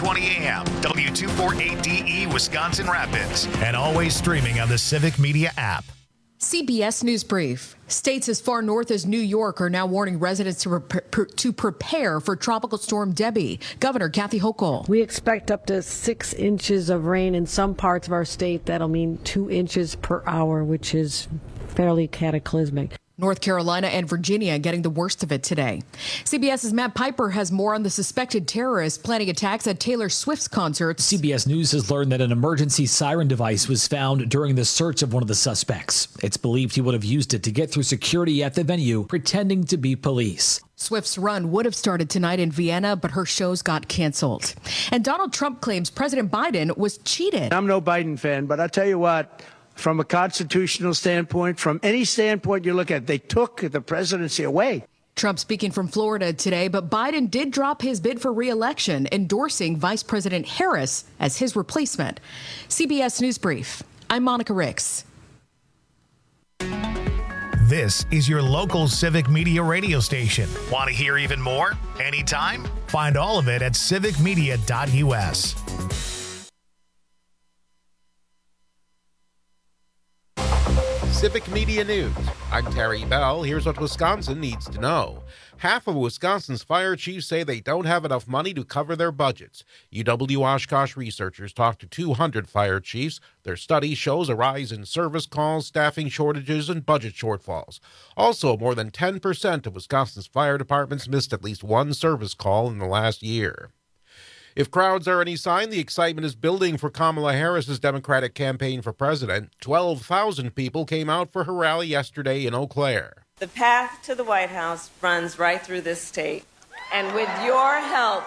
720 AM, W248DE, Wisconsin Rapids, and always streaming on the Civic Media app. CBS News Brief. States as far north as New York are now warning residents to prepare for Tropical Storm Debbie. Governor Kathy Hochul. We expect up to 6 inches of rain in some parts of our state. That'll mean 2 inches per hour, which is fairly cataclysmic. North Carolina and Virginia getting the worst of it today. CBS's Matt Piper has more on the suspected terrorists planning attacks at Taylor Swift's concerts. CBS News has learned that an emergency siren device was found during the search of one of the suspects. It's believed he would have used it to get through security at the venue, pretending to be police. Swift's run would have started tonight in Vienna, but her shows got canceled. And Donald Trump claims President Biden was cheated. I'm no Biden fan, but I'll tell you what. From a constitutional standpoint, from any standpoint you look at, they took the presidency away. Trump speaking from Florida today, but Biden did drop his bid for re-election, endorsing Vice President Harris as his replacement. CBS News Brief. I'm Monica Ricks. This is your local Civic Media radio station. Want to hear even more? Anytime? Find all of it at civicmedia.us. Civic Media News. I'm Terry Bell. Here's what Wisconsin needs to know. Half of Wisconsin's fire chiefs say they don't have enough money to cover their budgets. UW-Oshkosh researchers talked to 200 fire chiefs. Their study shows a rise in service calls, staffing shortages, and budget shortfalls. Also, more than 10% of Wisconsin's fire departments missed at least one service call in the last year. If crowds are any sign, the excitement is building for Kamala Harris's Democratic campaign for president. 12,000 people came out for her rally yesterday in Eau Claire. The path to the White House runs right through this state, and with your help,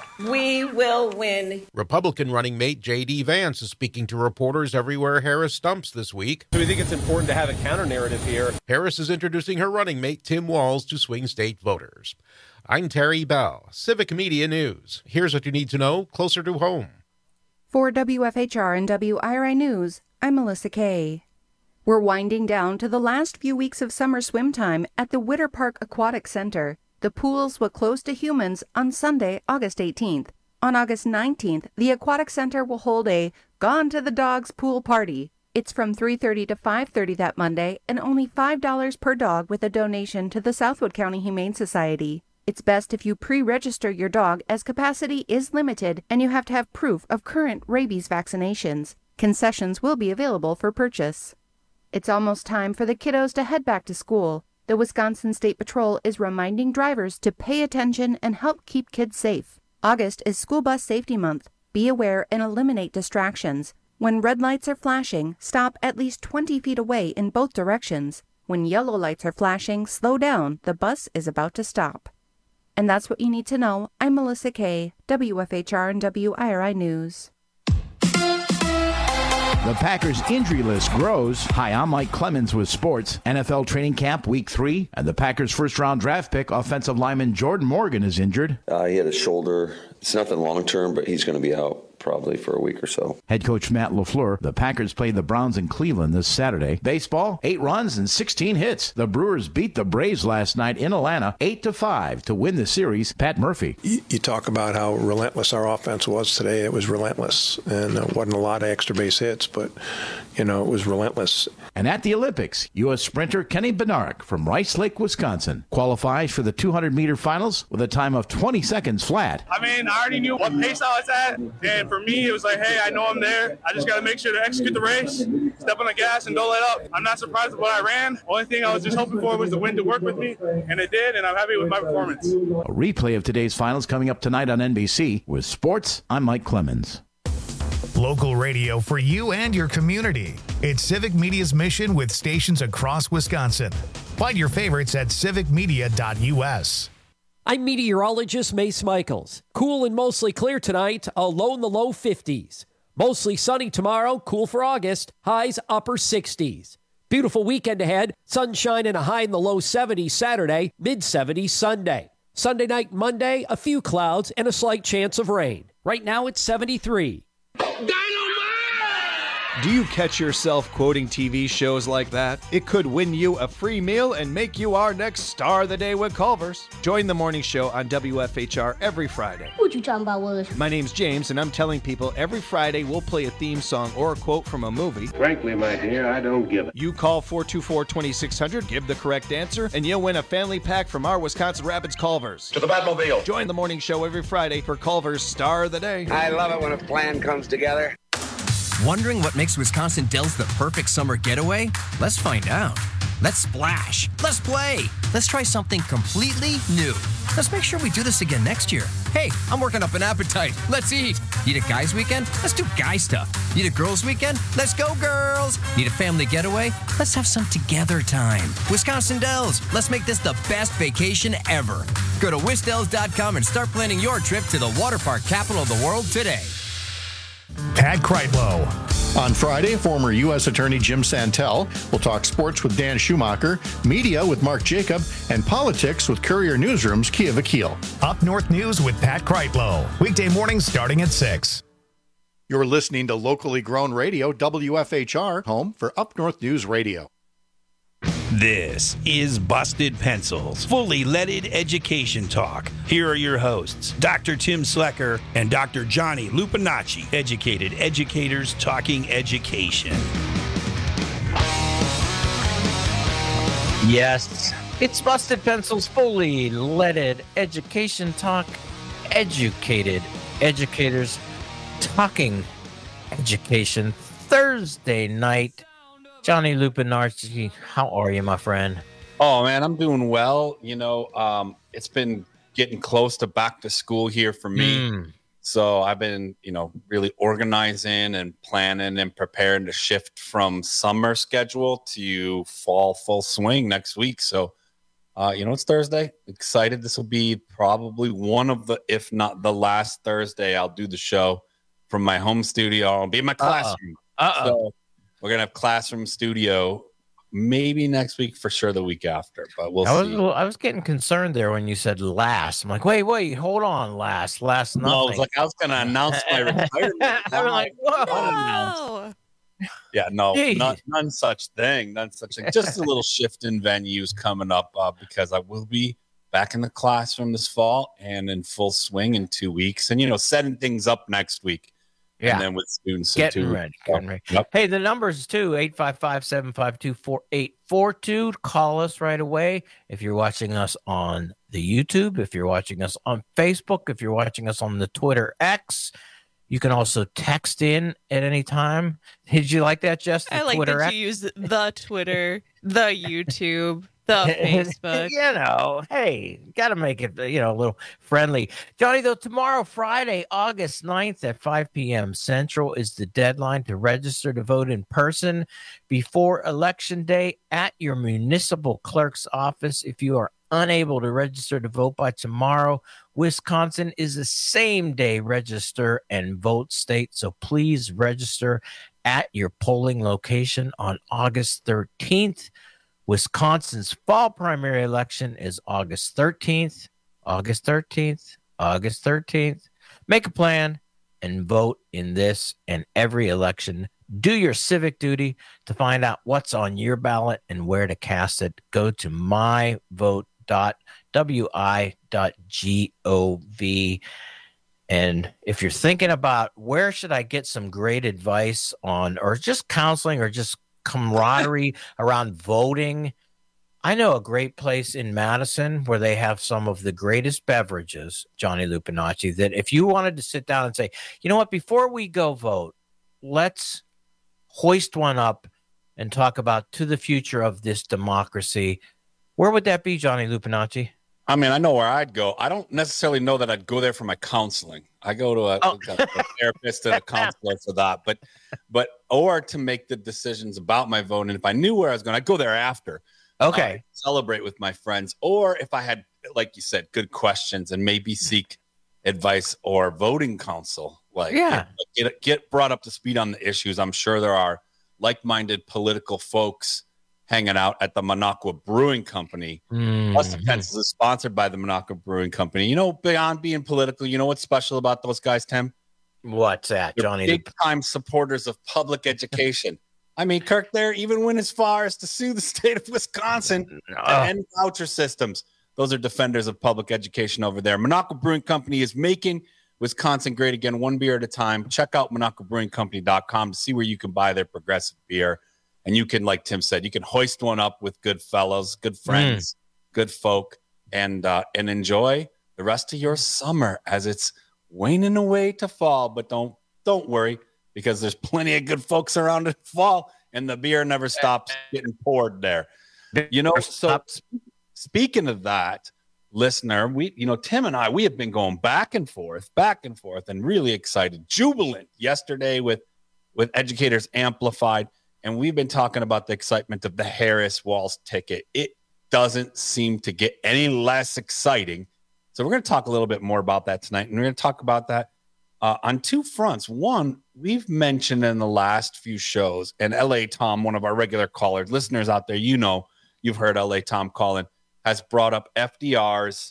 we will win. Republican running mate J.D. Vance is speaking to reporters everywhere Harris stumps this week. So we think it's important to have a counter-narrative here. Harris is introducing her running mate Tim Walz to swing state voters. I'm Terry Bell, Civic Media News. Here's what you need to know closer to home. For WFHR and WIRI News, I'm Melissa Kay. We're winding down to the last few weeks of summer swim time at the Witter Park Aquatic Center. The pools will close to humans on Sunday, August 18th. On August 19th, the Aquatic Center will hold a Gone to the Dogs pool party. It's from 3:30 to 5:30 that Monday and only $5 per dog with a donation to the Southwood County Humane Society. It's best if you pre-register your dog as capacity is limited and you have to have proof of current rabies vaccinations. Concessions will be available for purchase. It's almost time for the kiddos to head back to school. The Wisconsin State Patrol is reminding drivers to pay attention and help keep kids safe. August is School Bus Safety Month. Be aware and eliminate distractions. When red lights are flashing, stop at least 20 feet away in both directions. When yellow lights are flashing, slow down. The bus is about to stop. And that's what you need to know. I'm Melissa Kay, WFHR and WIRI News. The Packers' injury list grows. Hi, I'm Mike Clemens with sports. NFL training camp week 3, and the Packers' first-round draft pick, offensive lineman Jordan Morgan, is injured. He had a shoulder. It's nothing long-term, but he's going to be out probably for a week or so. Head coach Matt LaFleur. The Packers played the Browns in Cleveland this Saturday. Baseball, 8 runs and 16 hits. The Brewers beat the Braves last night in Atlanta 8-5 to win the series. Pat Murphy. You talk about how relentless our offense was today. It was relentless, and it wasn't a lot of extra base hits, but, it was relentless. And at the Olympics, U.S. sprinter Kenny Bednarek from Rice Lake, Wisconsin, qualifies for the 200-meter finals with a time of 20 seconds flat. I already knew what pace I was at, and for me, it was like, hey, I know I'm there. I just got to make sure to execute the race, step on the gas, and don't let up. I'm not surprised with what I ran. Only thing I was just hoping for was the wind to work with me, and it did, and I'm happy with my performance. A replay of today's finals coming up tonight on NBC. With sports, I'm Mike Clemens. Local radio for you and your community. It's Civic Media's mission with stations across Wisconsin. Find your favorites at civicmedia.us. I'm meteorologist Mace Michaels. Cool and mostly clear tonight, a low in the low 50s. Mostly sunny tomorrow, cool for August, highs upper 60s. Beautiful weekend ahead, sunshine and a high in the low 70s Saturday, mid-70s Sunday. Sunday night, Monday, a few clouds and a slight chance of rain. Right now it's 73. Do you catch yourself quoting TV shows like that? It could win you a free meal and make you our next star of the day with Culver's. Join the morning show on WFHR every Friday. What you talking about, Willis? My name's James, and I'm telling people every Friday we'll play a theme song or a quote from a movie. Frankly, my dear, I don't give it. You call 424-2600, give the correct answer, and you'll win a family pack from our Wisconsin Rapids Culver's. To the Batmobile. Join the morning show every Friday for Culver's Star of the Day. I love it when a plan comes together. Wondering what makes Wisconsin Dells the perfect summer getaway? Let's find out. Let's splash. Let's play. Let's try something completely new. Let's make sure we do this again next year. Hey, I'm working up an appetite. Let's eat. Need a guys' weekend? Let's do guy stuff. Need a girls' weekend? Let's go, girls. Need a family getaway? Let's have some together time. Wisconsin Dells. Let's make this the best vacation ever. Go to wisdells.com and start planning your trip to the water park capital of the world today. Pat Kreitlow. On Friday, former U.S. Attorney Jim Santel will talk sports with Dan Schumacher, media with Mark Jacob, and politics with Courier Newsroom's Kia Vakil. Up North News with Pat Kreitlow. Weekday mornings starting at 6. You're listening to locally grown radio, WFHR, home for Up North News Radio. This is Busted Pencils, fully leaded education talk. Here are your hosts, Dr. Tim Slecker and Dr. Johnny Lupinacci, educated educators talking education. Yes, it's Busted Pencils, fully leaded education talk, educated educators talking education. Thursday night. Johnny Lupinacci, how are you, my friend? Oh, man, I'm doing well. You know, it's been getting close to back to school here for me. So I've been, really organizing and planning and preparing to shift from summer schedule to fall full swing next week. So, it's Thursday. Excited. This will be probably one of the, if not the last Thursday I'll do the show from my home studio. I'll be in my classroom. So, we're going to have classroom studio maybe next week, for sure the week after, but we'll see. I was getting concerned there when you said last. I'm like, wait, hold on, last nothing. No, I was like, I was going to announce my retirement. I'm like, whoa. Yeah, no, none such thing. Just a little shift in venues coming up because I will be back in the classroom this fall and in full swing in 2 weeks. And, setting things up next week. Yeah. And then with students. Getting ready. Yep. Hey, the numbers too, 855-752-4842. Call us right away. If you're watching us on the YouTube, if you're watching us on Facebook, if you're watching us on the Twitter X, you can also text in at any time. Did you like that, Jess? I like Twitter that you use the Twitter, the YouTube, the Facebook. Hey, got to make it, a little friendly. Johnny, though, tomorrow, Friday, August 9th at 5 p.m. Central is the deadline to register to vote in person before Election Day at your municipal clerk's office. If you are unable to register to vote by tomorrow, Wisconsin is a same-day register and vote state, so please register at your polling location on August 13th. Wisconsin's fall primary election is August 13th. Make a plan and vote in this and every election. Do your civic duty to find out what's on your ballot and where to cast it. Go to myvote.wi.gov. And if you're thinking about where should I get some great advice on, or just counseling, or just camaraderie around voting, I know a great place in Madison where they have some of the greatest beverages, Johnny Lupinacci, that if you wanted to sit down and say, you know what, before we go vote, let's hoist one up and talk about to the future of this democracy, where would that be, Johnny Lupinacci? I mean, I know where I'd go. I don't necessarily know that I'd go there for my counseling. I go to a therapist and a counselor for that, or to make the decisions about my vote. And if I knew where I was going, I'd go there after. Okay. Celebrate with my friends. Or if I had, like you said, good questions and maybe seek advice or voting counsel, get brought up to speed on the issues. I'm sure there are like-minded political folks hanging out at the Minocqua Brewing Company. Busted Pencils is sponsored by the Minocqua Brewing Company. Beyond being political, you know what's special about those guys, Tim? What's that, They're Johnny? big time supporters of public education. I mean, Kirk, there even went as far as to sue the state of Wisconsin to end voucher systems. Those are defenders of public education over there. Monaco Brewing Company is making Wisconsin great again, one beer at a time. Check out MonacoBrewingCompany.com to see where you can buy their progressive beer. And you can, like Tim said, you can hoist one up with good fellows, good friends, good folk, and enjoy the rest of your summer as it's waning away to fall. But don't worry, because there's plenty of good folks around in fall, and the beer never stops getting poured there. You know, so speaking of that, listener, Tim and I, we have been going back and forth, and really excited, jubilant yesterday with Educators Amplified, and we've been talking about the excitement of the Harris Walz ticket. It doesn't seem to get any less exciting. So we're going to talk a little bit more about that tonight, and we're going to talk about that on two fronts. One, we've mentioned in the last few shows, and L.A. Tom, one of our regular callers, listeners out there, you've heard L.A. Tom calling, has brought up FDR's,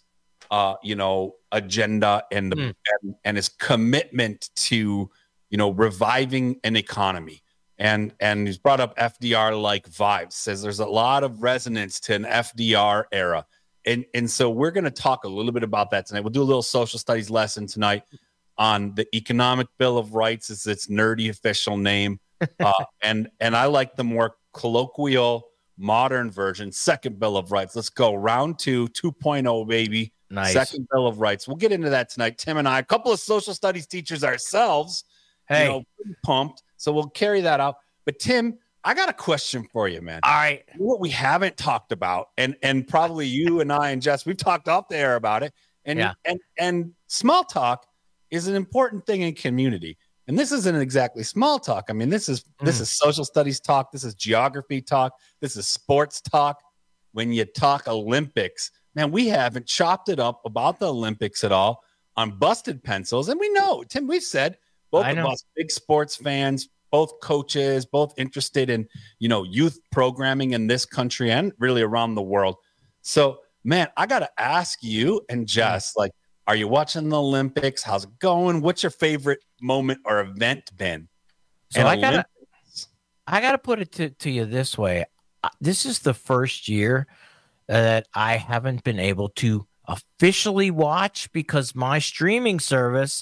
agenda and his commitment to, reviving an economy. And he's brought up FDR-like vibes, says there's a lot of resonance to an FDR era. And so we're going to talk a little bit about that tonight. We'll do a little social studies lesson tonight on the Economic Bill of Rights, is its nerdy official name. And I like the more colloquial, modern version, Second Bill of Rights. Let's go. Round 2.0, baby. Nice. Second Bill of Rights. We'll get into that tonight. Tim and I, a couple of social studies teachers ourselves, pretty pumped. So we'll carry that out. But Tim, I got a question for you, man. All right. What we haven't talked about, and probably you and I and Jess, we've talked off the air about it. And small talk is an important thing in community. And this isn't exactly small talk. I mean, this is social studies talk. This is geography talk. This is sports talk. When you talk Olympics, man, we haven't chopped it up about the Olympics at all on Busted Pencils. And we know, Tim, we've said, both of us big sports fans, both coaches, both interested in, youth programming in this country and really around the world. So, man, I got to ask you and Jess, are you watching the Olympics? How's it going? What's your favorite moment or event been? So I gotta put it to you this way. This is the first year that I haven't been able to officially watch because my streaming service,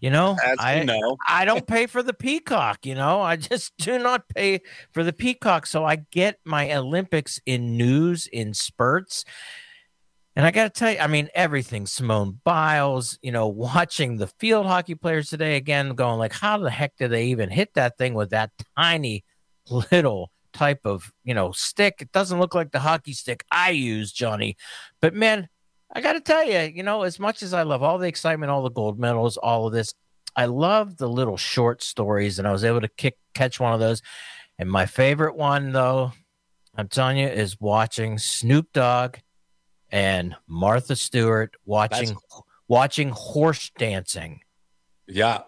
I don't pay for the Peacock, I just do not pay for the Peacock. So I get my Olympics in news in spurts. And I got to tell you, I mean, everything, Simone Biles, watching the field hockey players today, again, going like, how the heck did they even hit that thing with that tiny little type of, stick? It doesn't look like the hockey stick I use, Johnny. But man, I got to tell you, as much as I love all the excitement, all the gold medals, all of this, I love the little short stories, and I was able to catch one of those. And my favorite one, though, I'm telling you, is watching Snoop Dogg and Martha Stewart watching horse dancing. Yeah,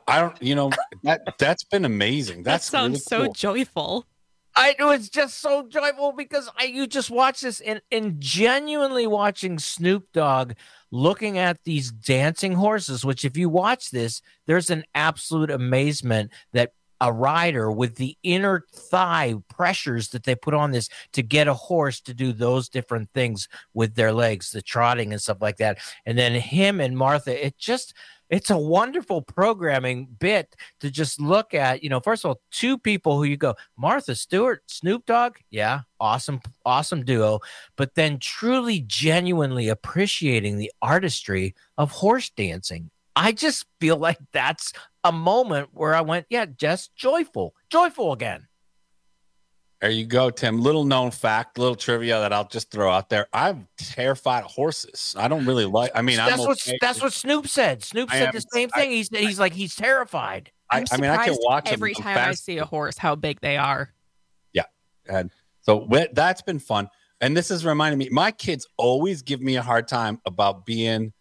that's been amazing. That sounds really cool. So joyful. I know, it's just so joyful because you just watch this and genuinely watching Snoop Dogg looking at these dancing horses, which if you watch this, there's an absolute amazement that a rider with the inner thigh pressures that they put on this to get a horse to do those different things with their legs, the trotting and stuff like that. And then him and Martha, it's a wonderful programming bit to just look at, first of all, two people who you go, Martha Stewart, Snoop Dogg. Yeah. Awesome duo. But then truly, genuinely appreciating the artistry of horse dancing. I just feel like that's a moment where I went, yeah, just joyful again. There you go, Tim. Little known fact, little trivia that I'll just throw out there. I'm terrified of horses. I don't really like. I mean, that's what Snoop said. Snoop said the same thing. He's terrified. I mean, I can watch every them time I see a horse how big they are. Yeah, and so that's been fun. And this is reminding me. My kids always give me a hard time about being,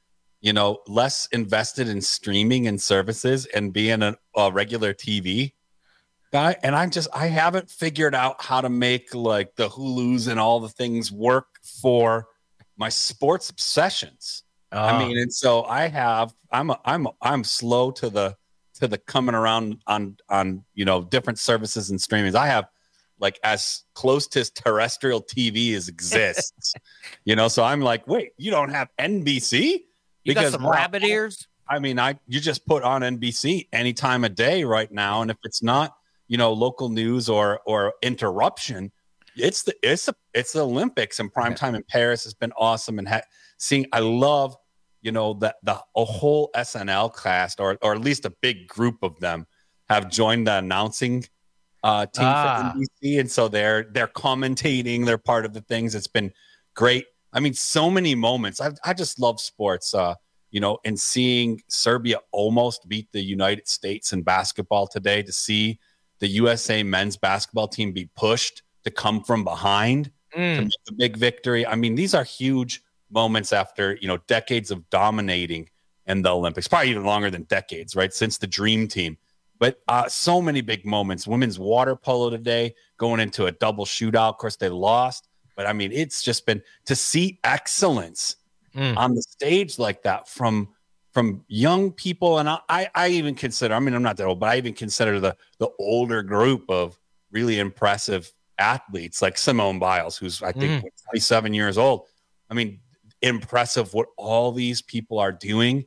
less invested in streaming and services and being a regular TV guy. And I haven't figured out how to make like the Hulus and all the things work for my sports obsessions. I mean, and so I'm slow to to the coming around on different services and streamings. I have like as close to terrestrial TV as exists, so I'm like, wait, you don't have NBC? You got some rabbit ears? I mean, you just put on NBC any time of day right now. And if it's not, local news or interruption, it's the Olympics, and primetime in Paris has been awesome. And I love, that the whole SNL cast, or at least a big group of them, have joined the announcing team for NBC, and so they're commentating. They're part of the things. It's been great. I mean, so many moments. I just love sports. And seeing Serbia almost beat the United States in basketball today, to see the USA men's basketball team be pushed to come from behind to make a big victory. I mean, these are huge moments after, decades of dominating in the Olympics, probably even longer than decades, right? Since the Dream Team. But so many big moments. Women's water polo today going into a double shootout. Of course, they lost. But, I mean, it's just been to see excellence on the stage like that from young people. And I even consider, I mean, I'm not that old, but I even consider the older group of really impressive athletes like Simone Biles, who's, I think, 27 years old. I mean, impressive what all these people are doing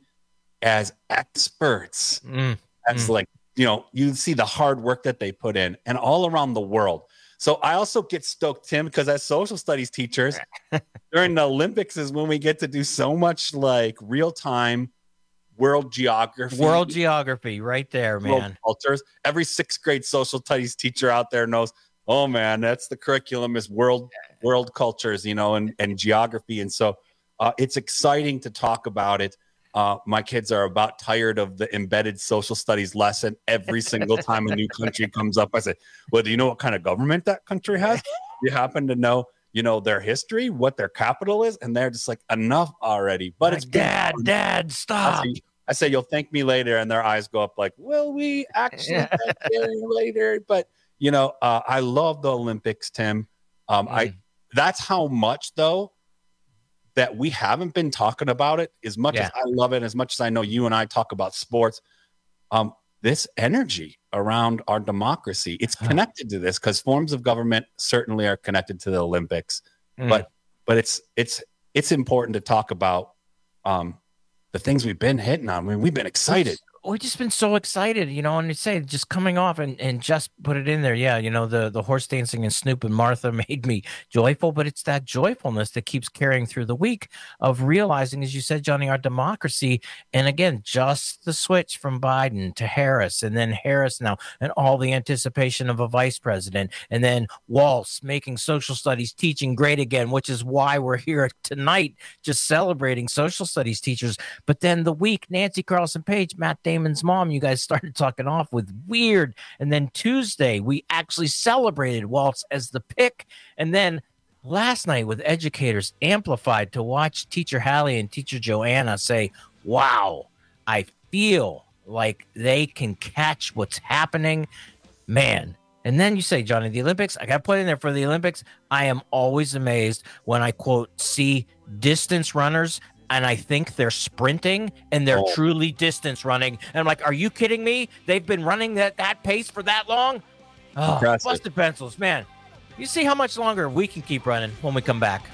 as experts. That's like, you see the hard work that they put in, and all around the world. So I also get stoked, Tim, because as social studies teachers, during the Olympics is when we get to do so much like real-time world geography. World geography right there, man. Cultures. Every 6th grade social studies teacher out there knows, oh, man, that's the curriculum is world cultures, and geography. And so it's exciting to talk about it. My kids are about tired of the embedded social studies lesson every single time a new country comes up. I say, well, do you know what kind of government that country has? You happen to know, their history, what their capital is? And they're just like, enough already. But it's Dad, stop. I say, you'll thank me later. And their eyes go up like, will we actually thank you later? But, I love the Olympics, Tim. That's how much, though, that we haven't been talking about it as much as I love it, as much as I know you and I talk about sports. This energy around our democracy, it's connected to this, because forms of government certainly are connected to the Olympics. But it's important to talk about the things we've been hitting on. I mean, we've been excited. We've just been so excited, and you say just coming off and just put it in there. Yeah, the horse dancing and Snoop and Martha made me joyful, but it's that joyfulness that keeps carrying through the week of realizing, as you said, Johnny, our democracy. And again, just the switch from Biden to Harris, and then Harris now, and all the anticipation of a vice president, and then Walz making social studies teaching great again, which is why we're here tonight, just celebrating social studies teachers. But then the week, Nancy Carlson Page, Matt Damon's mom, you guys started talking off with weird. And then Tuesday, we actually celebrated Walz as the pick. And then last night with educators amplified to watch Teacher Hallie and Teacher Joanna say, wow, I feel like they can catch what's happening. Man. And then you say, Johnny, the Olympics, I got to put in there for the Olympics. I am always amazed when I, quote, see distance runners, and I think they're sprinting, and they're truly distance running. And I'm like, are you kidding me? They've been running that pace for that long? Oh, busted pencils, man. You see how much longer we can keep running when we come back.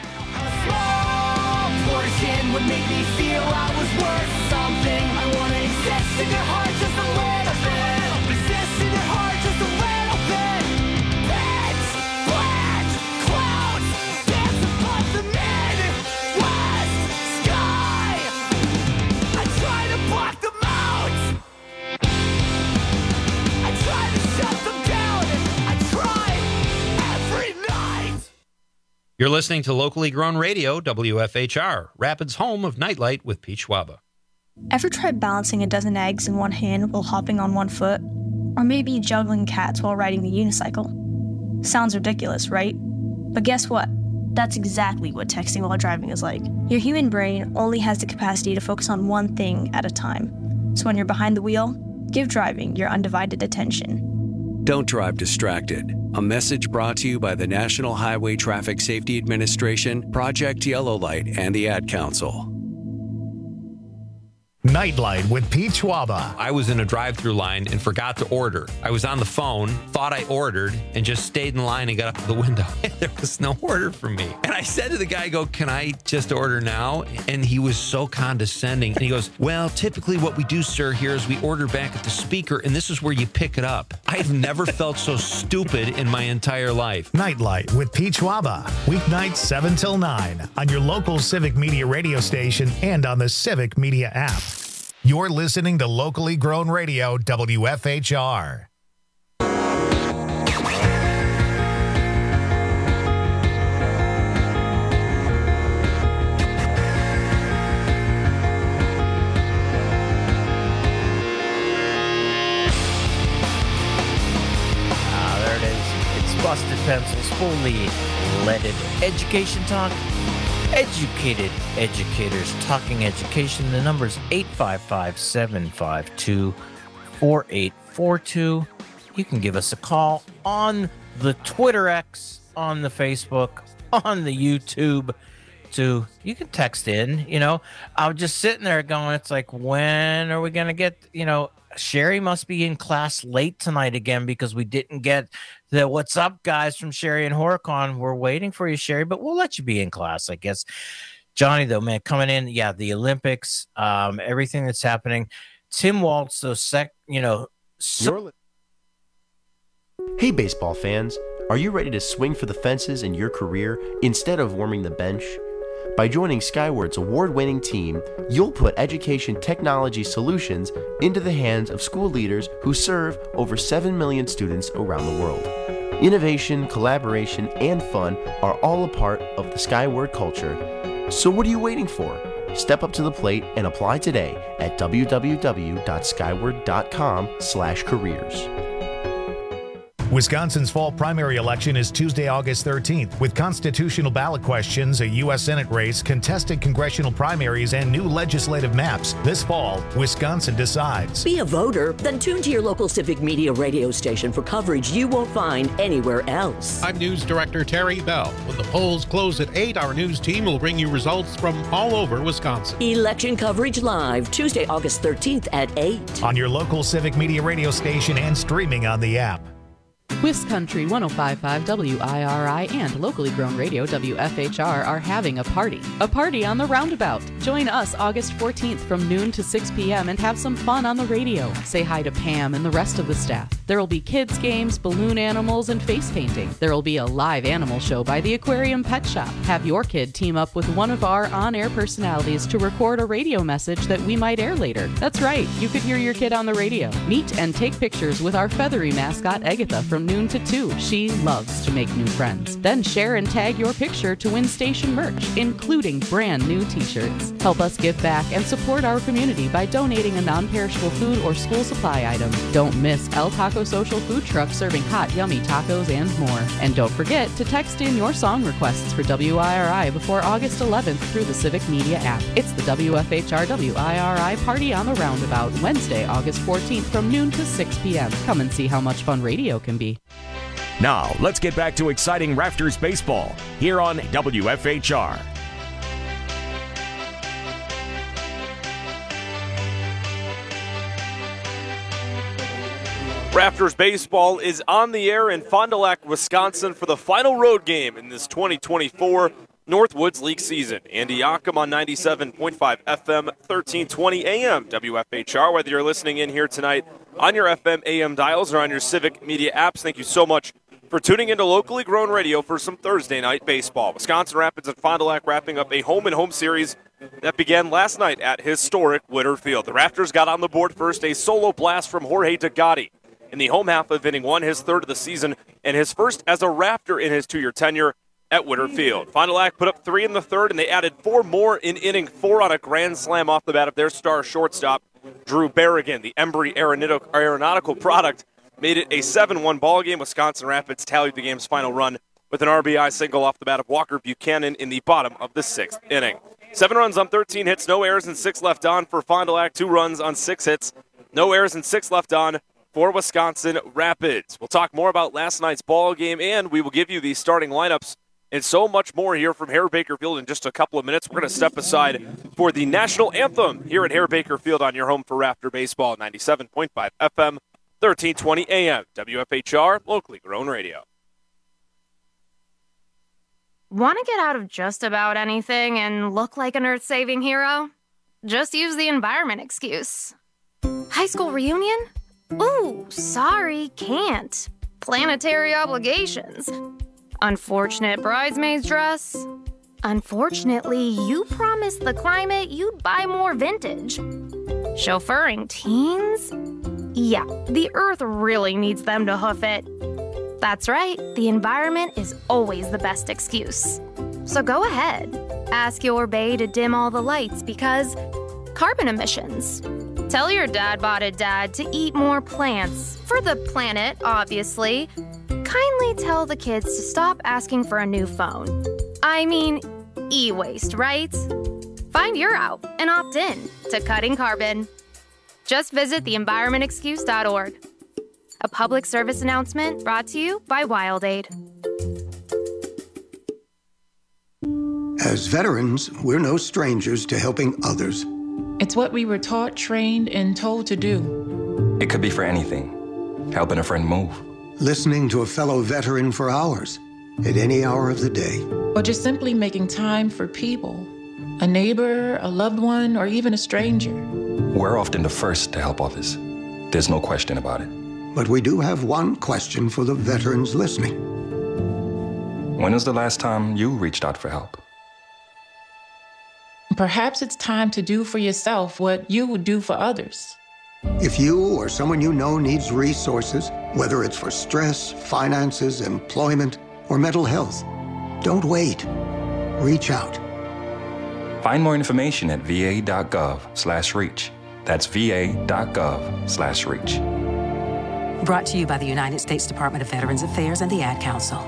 Portion would make me feel I was worth something. I want to exist in your heart just a little bit. Exist in your heart just a little bit. Pitch black clouds dance above the Midwest sky. I try to block them out. I try to shut them down. I try every night. You're listening to locally grown radio, WFHR, Rapids' home of Nightlight with Pete Schwaba. Ever tried balancing a dozen eggs in one hand while hopping on one foot? Or maybe juggling cats while riding the unicycle? Sounds ridiculous, right? But guess what? That's exactly what texting while driving is like. Your human brain only has the capacity to focus on one thing at a time. So when you're behind the wheel, give driving your undivided attention. Don't drive distracted. A message brought to you by the National Highway Traffic Safety Administration, Project Yellow Light, and the Ad Council. Nightlight with Pete Schwaba. I was in a drive-thru line and forgot to order. I was on the phone, thought I ordered, and just stayed in line and got up to the window. There was no order for me. And I said to the guy, can I just order now? And he was so condescending. And he goes, well, typically what we do, sir, here is we order back at the speaker, and this is where you pick it up. I've never felt so stupid in my entire life. Nightlight with Pete Schwaba. Weeknights 7 till 9 on your local Civic Media radio station and on the Civic Media app. You're listening to locally grown radio, WFHR. There it is. It's Busted Pencils, fully leaded education talk. Educated educators talking education. The number is 855-752-4842. You can give us a call on the Twitter X, on the Facebook, on the YouTube. You can text in. I'm just sitting there going, it's like, when are we going to get, Sherry must be in class late tonight again because we didn't get the what's up guys from Sherry and Horicon. We're waiting for you, Sherry, but we'll let you be in class, I guess. Johnny, though, man, coming in, the Olympics, everything that's happening. Tim Waltz, Hey, baseball fans, are you ready to swing for the fences in your career instead of warming the bench? By joining Skyward's award-winning team, you'll put education technology solutions into the hands of school leaders who serve over 7 million students around the world. Innovation, collaboration, and fun are all a part of the Skyward culture. So what are you waiting for? Step up to the plate and apply today at www.skyward.com/careers. Wisconsin's fall primary election is Tuesday, August 13th, with constitutional ballot questions, a U.S. Senate race, contested congressional primaries, and new legislative maps. This fall, Wisconsin decides. Be a voter? Then tune to your local Civic Media radio station for coverage you won't find anywhere else. I'm News Director Terry Bell. When the polls close at 8, our news team will bring you results from all over Wisconsin. Election coverage live, Tuesday, August 13th at 8. On your local Civic Media radio station and streaming on the app. WisCountry 105.5 WIRI and locally grown radio WFHR are having a party on the Roundabout. Join us August 14th from noon to 6 p.m. and have some fun on the radio. Say hi to Pam and the rest of the staff. There will be kids games, balloon animals, and face painting. There will be a live animal show by the Aquarium Pet Shop. Have your kid team up with one of our on-air personalities to record a radio message that we might air later. That's right, you could hear your kid on the radio. Meet and take pictures with our feathery mascot Agatha from noon to 2. She loves to make new friends. Then share and tag your picture to win station merch, including brand new t-shirts. Help us give back and support our community by donating a non-perishable food or school supply item. Don't miss El Taco Social Food Truck serving hot, yummy tacos and more. And don't forget to text in your song requests for WIRI before August 11th through the Civic Media app. It's the WFHR WIRI Party on the Roundabout, Wednesday, August 14th from noon to 6 p.m. Come and see how much fun radio can be. Now, let's get back to exciting Rafters baseball here on WFHR. Rafters baseball is on the air in Fond du Lac, Wisconsin for the final road game in this 2024 Northwoods League season. Andy Yockum on 97.5 FM, 1320 AM, WFHR. Whether you're listening in here tonight on your FM AM dials or on your Civic Media apps, thank you so much for tuning into locally grown radio for some Thursday night baseball. Wisconsin Rapids and Fond du Lac wrapping up a home-and-home series that began last night at historic Witter Field. The Rafters got on the board first, a solo blast from Jorge Degatti in the home half of inning one, his third of the season, and his first as a Rafter in his 2-year tenure at Witter Field. Fond du Lac put up 3 in the third, and they added 4 more in inning 4 on a grand slam off the bat of their star shortstop, Drew Berrigan. The Embry Aeronautical product made it a 7-1 ball game. Wisconsin Rapids tallied the game's final run with an RBI single off the bat of Walker Buchanan in the bottom of the 6th inning. 7 runs on 13 hits, no errors, and 6 left on for Fond du Lac. 2 runs on 6 hits, no errors, and 6 left on for Wisconsin Rapids. We'll talk more about last night's ball game, and we will give you the starting lineups and so much more here from Harry Baker Field in just a couple of minutes. We're going to step aside for the national anthem here at Harry Baker Field on your home for Raptor Baseball, 97.5 FM, 1320 AM, WFHR, locally grown radio. Want to get out of just about anything and look like an earth-saving hero? Just use the environment excuse. High school reunion? Ooh, sorry, can't. Planetary obligations. Unfortunate bridesmaid's dress. Unfortunately, you promised the climate you'd buy more vintage. Chauffeuring teens? Yeah, the earth really needs them to hoof it. That's right, the environment is always the best excuse. So go ahead, ask your bae to dim all the lights because carbon emissions. Tell your dad-botted dad to eat more plants, for the planet, obviously. Kindly tell the kids to stop asking for a new phone. I mean, e-waste, right? Find your out and opt in to cutting carbon. Just visit theenvironmentexcuse.org. A public service announcement brought to you by WildAid. As veterans, we're no strangers to helping others. It's what we were taught, trained, and told to do. It could be for anything. Helping a friend move. Listening to a fellow veteran for hours, at any hour of the day. Or just simply making time for people. A neighbor, a loved one, or even a stranger. We're often the first to help others. There's no question about it. But we do have one question for the veterans listening. When was the last time you reached out for help? Perhaps it's time to do for yourself what you would do for others. If you or someone you know needs resources, whether it's for stress, finances, employment, or mental health, don't wait. Reach out. Find more information at va.gov/reach. That's va.gov/reach. Brought to you by the United States Department of Veterans Affairs and the Ad Council.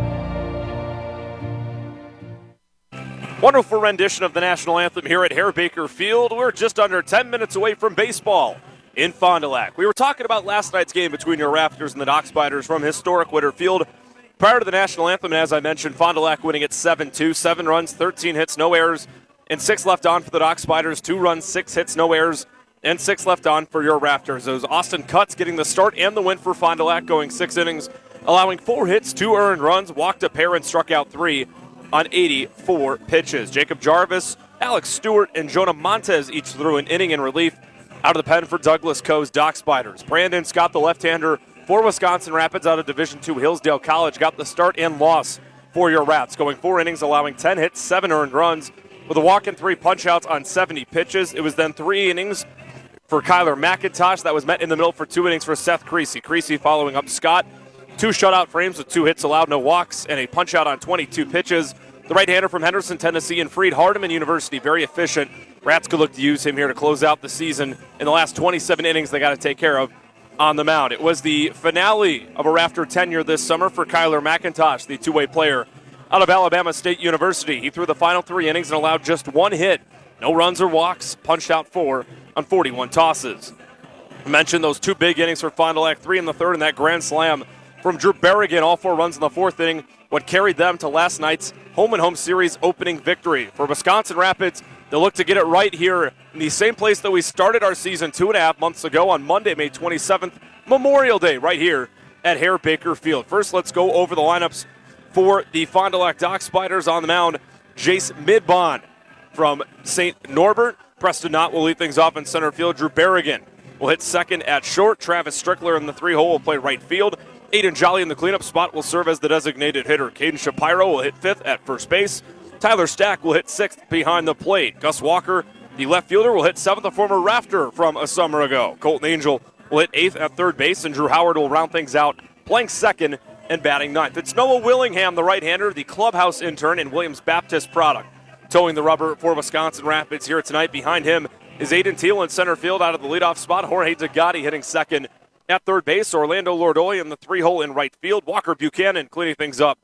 Wonderful rendition of the national anthem here at Harry Baker Field. We're just under 10 minutes away from baseball in Fond du Lac. We were talking about last night's game between your Raptors and the Dock Spiders from historic Witter Field. Prior to the national anthem, and as I mentioned, Fond du Lac winning at 7-2, 7 runs, 13 hits, no errors, and 6 left on for the Dock Spiders, 2 runs, 6 hits, no errors, and 6 left on for your Raptors. It was Austin Cutts getting the start and the win for Fond du Lac, going 6 innings, allowing 4 hits, 2 earned runs, walked a pair, and struck out 3 on 84 pitches. Jacob Jarvis, Alex Stewart, and Jonah Montez each threw an inning in relief out of the pen for Douglas Coe's Dock Spiders. Brandon Scott, the left-hander for Wisconsin Rapids out of Division II Hillsdale College, got the start and loss for your Rats, going 4 innings, allowing 10 hits, 7 earned runs, with a walk and 3 punch-outs on 70 pitches. It was then 3 innings for Kyler McIntosh. That was met in the middle for 2 innings for Seth Creasy. Creasy following up Scott. 2 shutout frames with 2 hits allowed, no walks, and a punch-out on 22 pitches. The right-hander from Henderson, Tennessee, and Freed Hardeman University, very efficient. Rats could look to use him here to close out the season. In the last 27 innings they got to take care of on the mound. It was the finale of a Rafter tenure this summer for Kyler McIntosh, the two-way player out of Alabama State University. He threw the final 3 innings and allowed just 1 hit. No runs or walks, punched out 4 on 41 tosses. I mentioned those 2 big innings for Fond du Lac, 3 in the third, and that grand slam from Drew Berrigan, all 4 runs in the 4th inning, what carried them to last night's home-and-home series opening victory. For Wisconsin Rapids, they'll look to get it right here in the same place that we started our season 2.5 months ago on Monday, May 27th, Memorial Day, right here at Harry Baker Field. First, let's go over the lineups for the Fond du Lac Dock Spiders. On the mound, Jace Midbond from St. Norbert. Preston Knott will lead things off in center field. Drew Berrigan will hit second at short. Travis Strickler in the 3-hole will play right field. Aiden Jolly in the cleanup spot will serve as the designated hitter. Caden Shapiro will hit 5th at first base. Tyler Stack will hit 6th behind the plate. Gus Walker, the left fielder, will hit 7th, a former Rafter from a summer ago. Colton Angel will hit 8th at third base, and Drew Howard will round things out, playing second and batting 9th. It's Noah Willingham, the right-hander, the clubhouse intern and Williams Baptist product, towing the rubber for Wisconsin Rapids here tonight. Behind him is Aiden Teal in center field out of the leadoff spot. Jorge Zagatti hitting second at third base. Orlando Lordoy in the 3-hole in right field. Walker Buchanan cleaning things up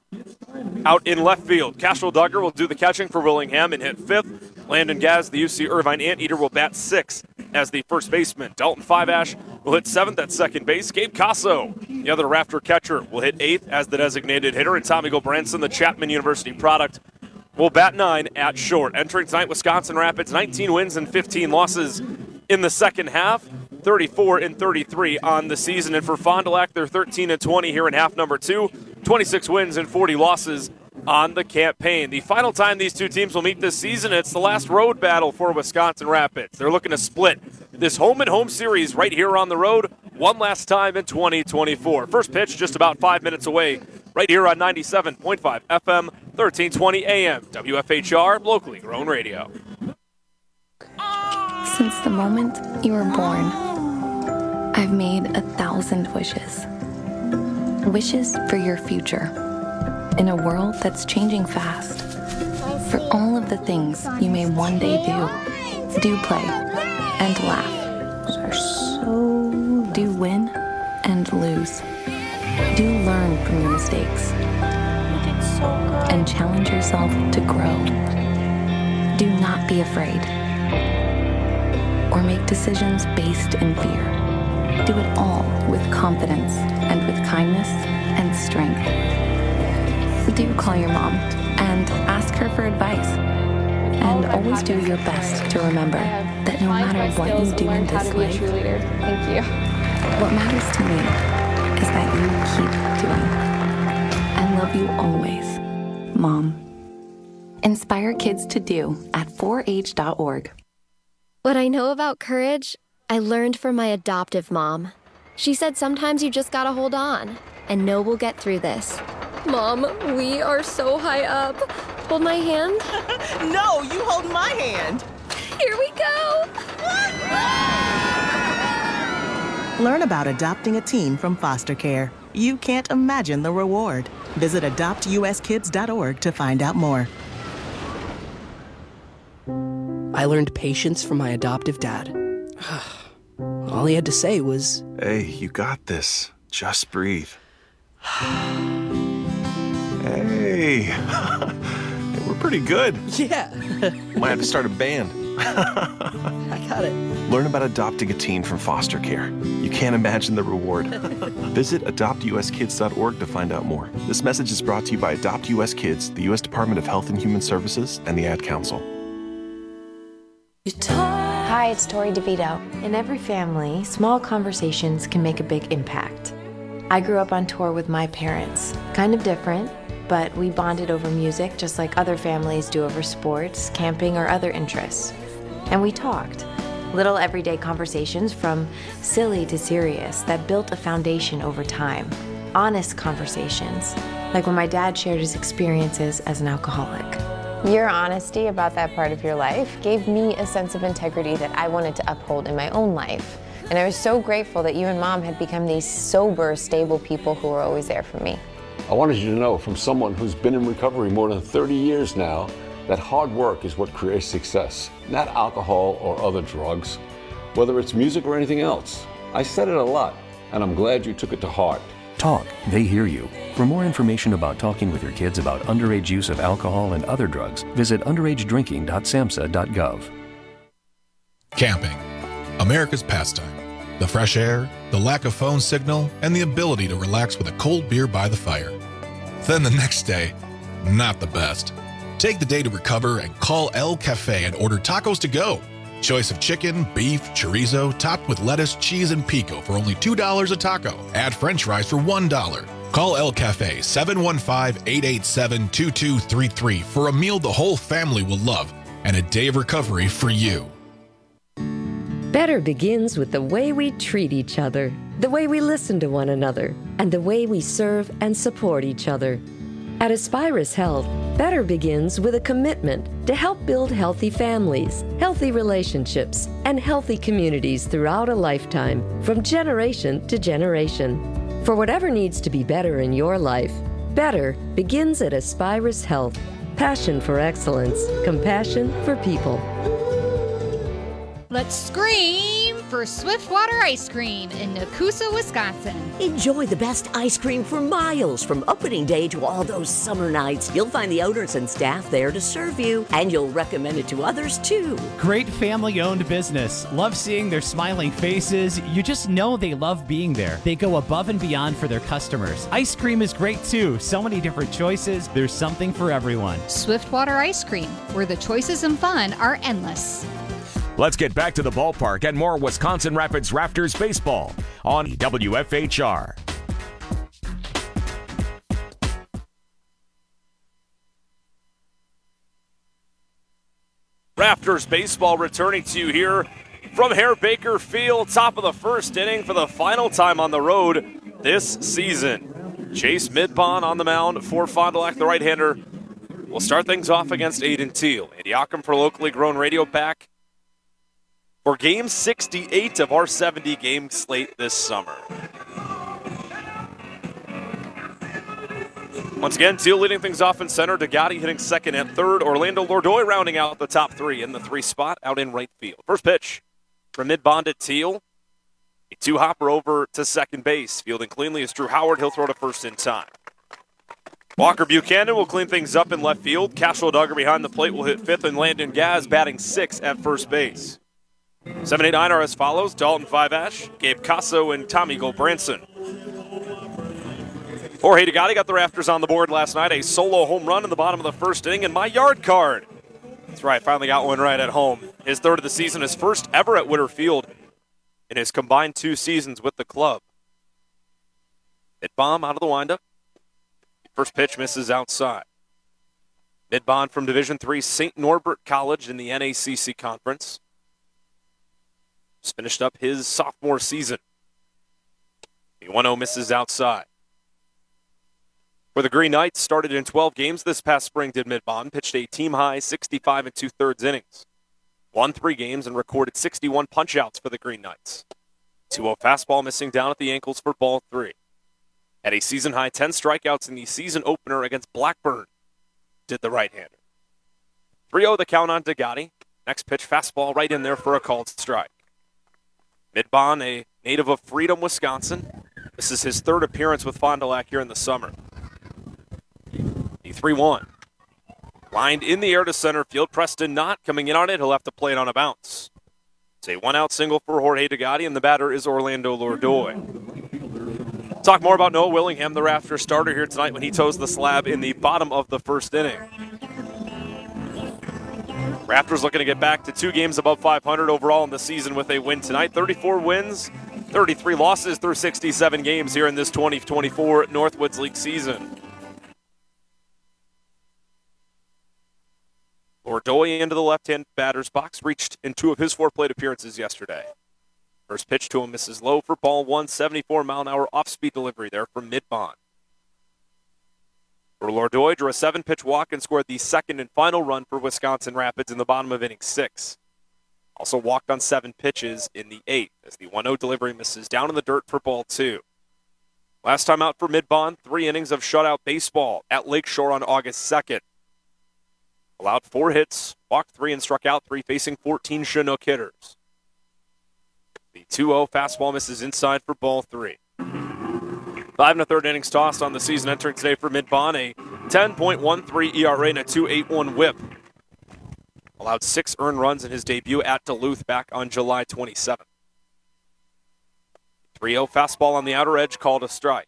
out in left field. Cashel Duggar will do the catching for Willingham and hit 5th. Landon Gaz, the UC Irvine Anteater, will bat 6th as the first baseman. Dalton Fiveash will hit 7th at second base. Gabe Casso, the other Rafter catcher, will hit 8th as the designated hitter. And Tommy Gobranson, the Chapman University product, will bat 9 at short. Entering tonight, Wisconsin Rapids, 19 wins and 15 losses in the second half, 34-33 on the season. And for Fond du Lac, they're 13-20 here in half number 2, 26 wins and 40 losses on the campaign. The final time these two teams will meet this season, it's the last road battle for Wisconsin Rapids. They're looking to split this home-and-home series right here on the road one last time in 2024. First pitch just about 5 minutes away right here on 97.5 FM, 1320 AM, WFHR, locally grown radio. Since the moment you were born, I've made 1,000 wishes. Wishes for your future. In a world that's changing fast. For all of the things you may one day do play and laugh. Do win and lose. Do learn from your mistakes. And challenge yourself to grow. Do not be afraid. Or make decisions based in fear. Do it all with confidence and with kindness and strength. Do call your mom and ask her for advice. And always do your best to remember that no matter what you do in this life, thank you. What matters to me is that you keep doing. I love you always, Mom. Inspire kids to do at 4h.org. What I know about courage, I learned from my adoptive mom. She said sometimes you just gotta hold on and know we'll get through this. Mom, we are so high up. Hold my hand. No, you hold my hand. Here we go. Learn about adopting a teen from foster care. You can't imagine the reward. Visit adoptuskids.org to find out more. I learned patience from my adoptive dad. All he had to say was, "Hey, you got this. Just breathe." Hey, we're pretty good. Yeah. Might have to start a band. I got it. Learn about adopting a teen from foster care. You can't imagine the reward. Visit adoptuskids.org to find out more. This message is brought to you by Adopt US Kids, the U.S. Department of Health and Human Services, and the Ad Council. Hi, it's Tori DeVito. In every family, small conversations can make a big impact. I grew up on tour with my parents. Kind of different, but we bonded over music just like other families do over sports, camping, or other interests. And we talked. Little everyday conversations from silly to serious that built a foundation over time. Honest conversations, like when my dad shared his experiences as an alcoholic. Your honesty about that part of your life gave me a sense of integrity that I wanted to uphold in my own life. And I was so grateful that you and Mom had become these sober, stable people who were always there for me. I wanted you to know from someone who's been in recovery more than 30 years now that hard work is what creates success, not alcohol or other drugs, whether it's music or anything else. I said it a lot, and I'm glad you took it to heart. Talk, they hear you. For more information about talking with your kids about underage use of alcohol and other drugs, visit underagedrinking.samhsa.gov. Camping, America's pastime. The fresh air, the lack of phone signal, and the ability to relax with a cold beer by the fire. Then the next day, not the best. Take the day to recover and call El Cafe and order tacos to go. Choice of chicken, beef, chorizo, topped with lettuce, cheese, and pico for only $2 a taco. Add french fries for $1. Call El Cafe 715-887-2233 for a meal the whole family will love and a day of recovery for you. Better begins with the way we treat each other, the way we listen to one another, and the way we serve and support each other. At Aspirus Health, better begins with a commitment to help build healthy families, healthy relationships, and healthy communities throughout a lifetime, from generation to generation. For whatever needs to be better in your life, better begins at Aspirus Health. Passion for excellence, compassion for people. Let's scream for Swiftwater Ice Cream in Nakusa, Wisconsin. Enjoy the best ice cream for miles from opening day to all those summer nights. You'll find the owners and staff there to serve you, and you'll recommend it to others too. Great family-owned business. Love seeing their smiling faces. You just know they love being there. They go above and beyond for their customers. Ice cream is great too. So many different choices. There's something for everyone. Swiftwater Ice Cream, where the choices and fun are endless. Let's get back to the ballpark and more Wisconsin Rapids Raptors baseball on WFHR. Raptors baseball returning to you here from Hare Baker Field, top of the first inning for the final time on the road this season. Chase Midbon on the mound for Fond du Lac, the right-hander. We'll start things off against Aiden Teal. Andy Ockham for Locally Grown Radio back for Game 68 of our 70-game slate this summer. Once again, Teal leading things off in center. Degatti hitting second and third. Orlando Lordoy rounding out the top three in the 3 spot out in right field. First pitch from Midbon to Teal. A 2-hopper over to second base. Fielding cleanly is Drew Howard. He'll throw to first in time. Walker Buchanan will clean things up in left field. Cashel Duggar behind the plate will hit fifth, and Landon Gaz batting sixth at first base. 7-8-9 are as follows: Dalton Five-Ash, Gabe Casso, and Tommy Gulbranson. Jorge Degatti got the Raptors on the board last night. A solo home run in the bottom of the first inning, and my yard card. That's right, finally got one right at home. His third of the season, his first ever at Witter Field in his combined 2 seasons with the club. Midbon out of the windup. First pitch misses outside. Midbon from Division III St. Norbert College in the NACC Conference. Just finished up his sophomore season. The 1-0 misses outside. For the Green Knights, started in 12 games this past spring, did Midbon. Pitched a team-high 65 2/3 innings. Won 3 games and recorded 61 punch-outs for the Green Knights. 2-0 fastball missing down at the ankles for ball 3. Had a season-high 10 strikeouts in the season opener against Blackburn, did the right-hander. 3-0 the count on Degatti. Next pitch, fastball right in there for a called strike. Midbon, a native of Freedom, Wisconsin. This is his 3rd appearance with Fond du Lac here in the summer. The 3-1. Lined in the air to center field. Preston Knott coming in on it. He'll have to play it on a bounce. It's a 1-out single for Jorge Degatti, and the batter is Orlando Lordoy. Talk more about Noah Willingham, the Raptors starter here tonight when he toes the slab in the bottom of the first inning. Raptors looking to get back to 2 games above 500 overall in the season with a win tonight. 34 wins, 33 losses through 67 games here in this 2024 Northwoods League season. Lordoy into the left-hand batter's box, reached in 2 of his 4 plate appearances yesterday. First pitch to him misses low for ball 1, 74-mile-an-hour off-speed delivery there from Midbon. For Lordoy, drew a 7-pitch walk and scored the second and final run for Wisconsin Rapids in the bottom of inning 6. Also walked on 7 pitches in the 8th as the 1-0 delivery misses down in the dirt for ball 2. Last time out for Midbon, 3 innings of shutout baseball at Lakeshore on August 2nd. Allowed 4 hits, walked 3 and struck out 3, facing 14 Chinook hitters. The 2-0 fastball misses inside for ball 3. 5 1/3 innings tossed on the season entering today for Midbon, a 10.13 ERA and a 2.81 whip. Allowed 6 earned runs in his debut at Duluth back on July 27th. 3-0 fastball on the outer edge, called a strike.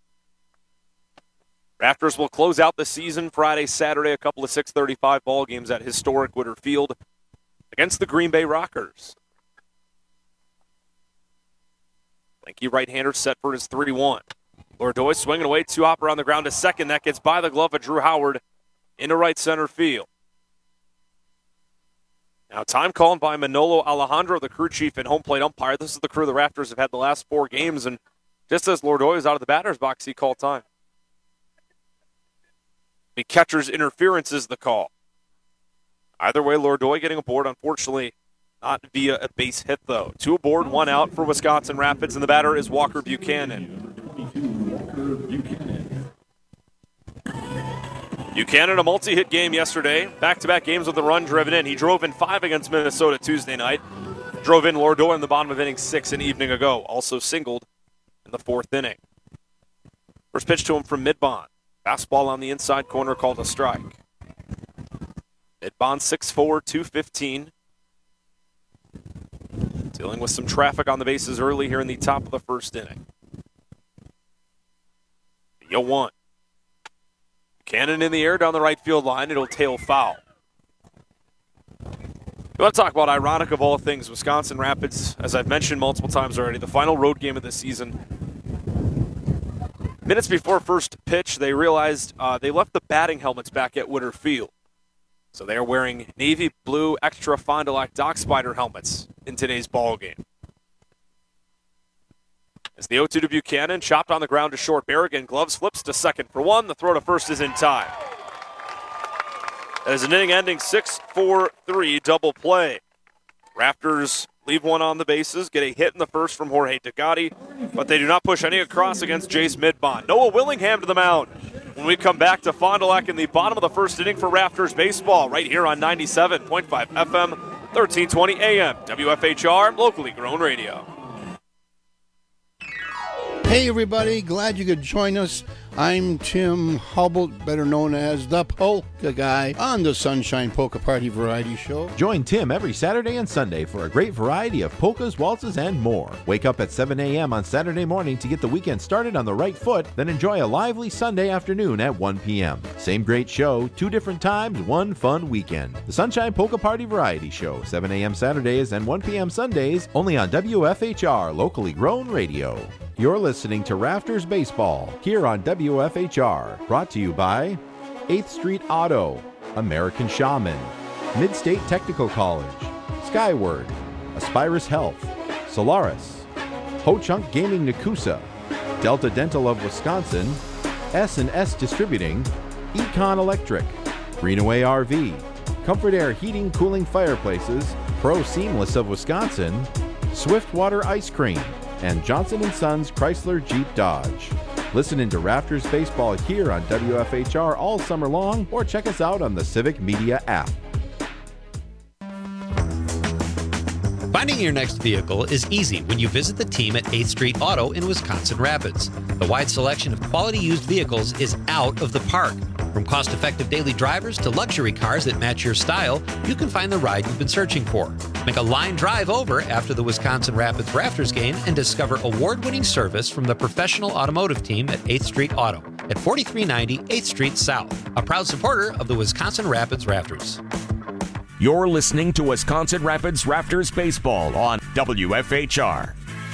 Raptors will close out the season Friday, Saturday, a couple of 6:35 ball games at historic Witter Field against the Green Bay Rockers. Lanky right-hander set for his 3-1. Lordoy swinging away, 2-hopper on the ground to second. That gets by the glove of Drew Howard into right center field. Now time called by Manolo Alejandro, the crew chief and home plate umpire. This is the crew the Raptors have had the last 4 games, and just as Lordoy is out of the batter's box, he called time. The catcher's interference is the call. Either way, Lordoy getting aboard, unfortunately, not via a base hit, though. 2 aboard, 1 out for Wisconsin Rapids, and the batter is Walker Buchanan. Buchanan, a multi-hit game yesterday. Back-to-back games with a run driven in. He drove in 5 against Minnesota Tuesday night. Drove in Lordor in the bottom of inning 6 an evening ago. Also singled in the 4th inning. First pitch to him from Midbond. Fastball on the inside corner called a strike. Midbond 6'4", 215. Dealing with some traffic on the bases early here in the top of the 1st inning. 0-1. Cannon in the air down the right field line. It'll tail foul. You want to talk about ironic of all things, Wisconsin Rapids, as I've mentioned multiple times already, the final road game of the season. Minutes before first pitch, they realized they left the batting helmets back at Witter Field. So they are wearing navy blue extra Fond du Lac Doc Spider helmets in today's ball game. As the 0-2 to Buchanan, chopped on the ground to short. Berrigan, gloves flips to second for one. The throw to first is in time. That is an inning-ending 6-4-3 double play. Raptors leave one on the bases, get a hit in the first from Jorge Tagati, but they do not push any across against Jace Midbond. Noah Willingham to the mound. When we come back to Fond du Lac in the bottom of the 1st inning for Raptors baseball, right here on 97.5 FM, 1320 AM, WFHR, locally grown radio. Hey everybody, glad you could join us. I'm Tim Hubble, better known as the Polka Guy, on the Sunshine Polka Party Variety Show. Join Tim every Saturday and Sunday for a great variety of polkas, waltzes, and more. Wake up at 7 a.m. on Saturday morning to get the weekend started on the right foot, then enjoy a lively Sunday afternoon at 1 p.m. Same great show, 2 different times, one fun weekend. The Sunshine Polka Party Variety Show, 7 a.m. Saturdays and 1 p.m. Sundays, only on WFHR, locally grown radio. You're listening to Rafters Baseball here on WFHR, brought to you by 8th Street Auto, American Shaman, Mid-State Technical College, Skyward, Aspirus Health, Solaris, Ho-Chunk Gaming Nakusa, Delta Dental of Wisconsin, S&S Distributing, Econ Electric, Greenaway RV, Comfort Air Heating, Cooling Fireplaces, Pro Seamless of Wisconsin, Swiftwater Ice Cream, and Johnson & Sons Chrysler Jeep Dodge. Listen into Rafters Baseball here on WFHR all summer long, or check us out on the Civic Media app. Finding your next vehicle is easy when you visit the team at 8th Street Auto in Wisconsin Rapids. The wide selection of quality used vehicles is out of the park. From cost-effective daily drivers to luxury cars that match your style, you can find the ride you've been searching for. Make a line drive over after the Wisconsin Rapids Rafters game and discover award-winning service from the professional automotive team at 8th Street Auto at 4390 8th Street South, a proud supporter of the Wisconsin Rapids Rafters. You're listening to Wisconsin Rapids Rafters Baseball on WFHR.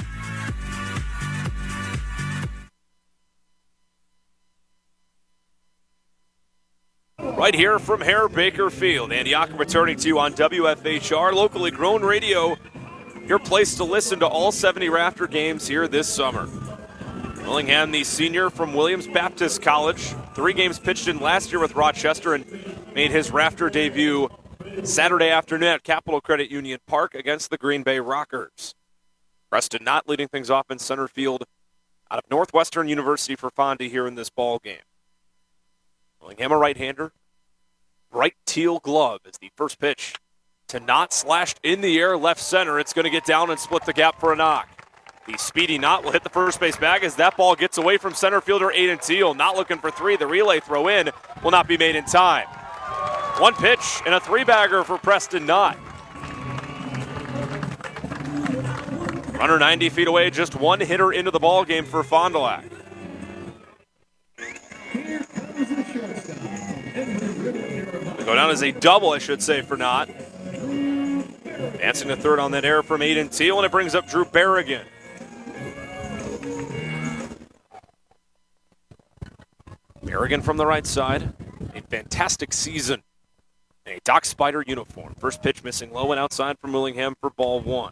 Right here from Hare Baker Field. Andy Ocker returning to you on WFHR, locally grown radio. Your place to listen to all 70 Rafter games here this summer. Willingham, the senior from Williams Baptist College. 3 games pitched in last year with Rochester and made his Rafter debut Saturday afternoon at Capital Credit Union Park against the Green Bay Rockers. Preston Knott leading things off in center field out of Northwestern University for Fondy here in this ball game. Willingham, a right-hander. Bright teal glove is the first pitch to Knott, slashed in the air left center. It's going to get down and split the gap for a knock. The speedy Knott will hit the first base bag as that ball gets away from center fielder Aiden Teal. Not looking for 3. The relay throw in will not be made in time. 1 pitch and a 3-bagger for Preston Knott. Runner 90 feet away, just 1 hitter into the ball game for Fond du Lac. Go down as a double, I should say, for Knott. Advancing to third on that error from Aiden Teal, and it brings up Drew Berrigan. Berrigan from the right side. A fantastic season in a Doc Spider uniform. First pitch missing low and outside from Willingham for ball 1.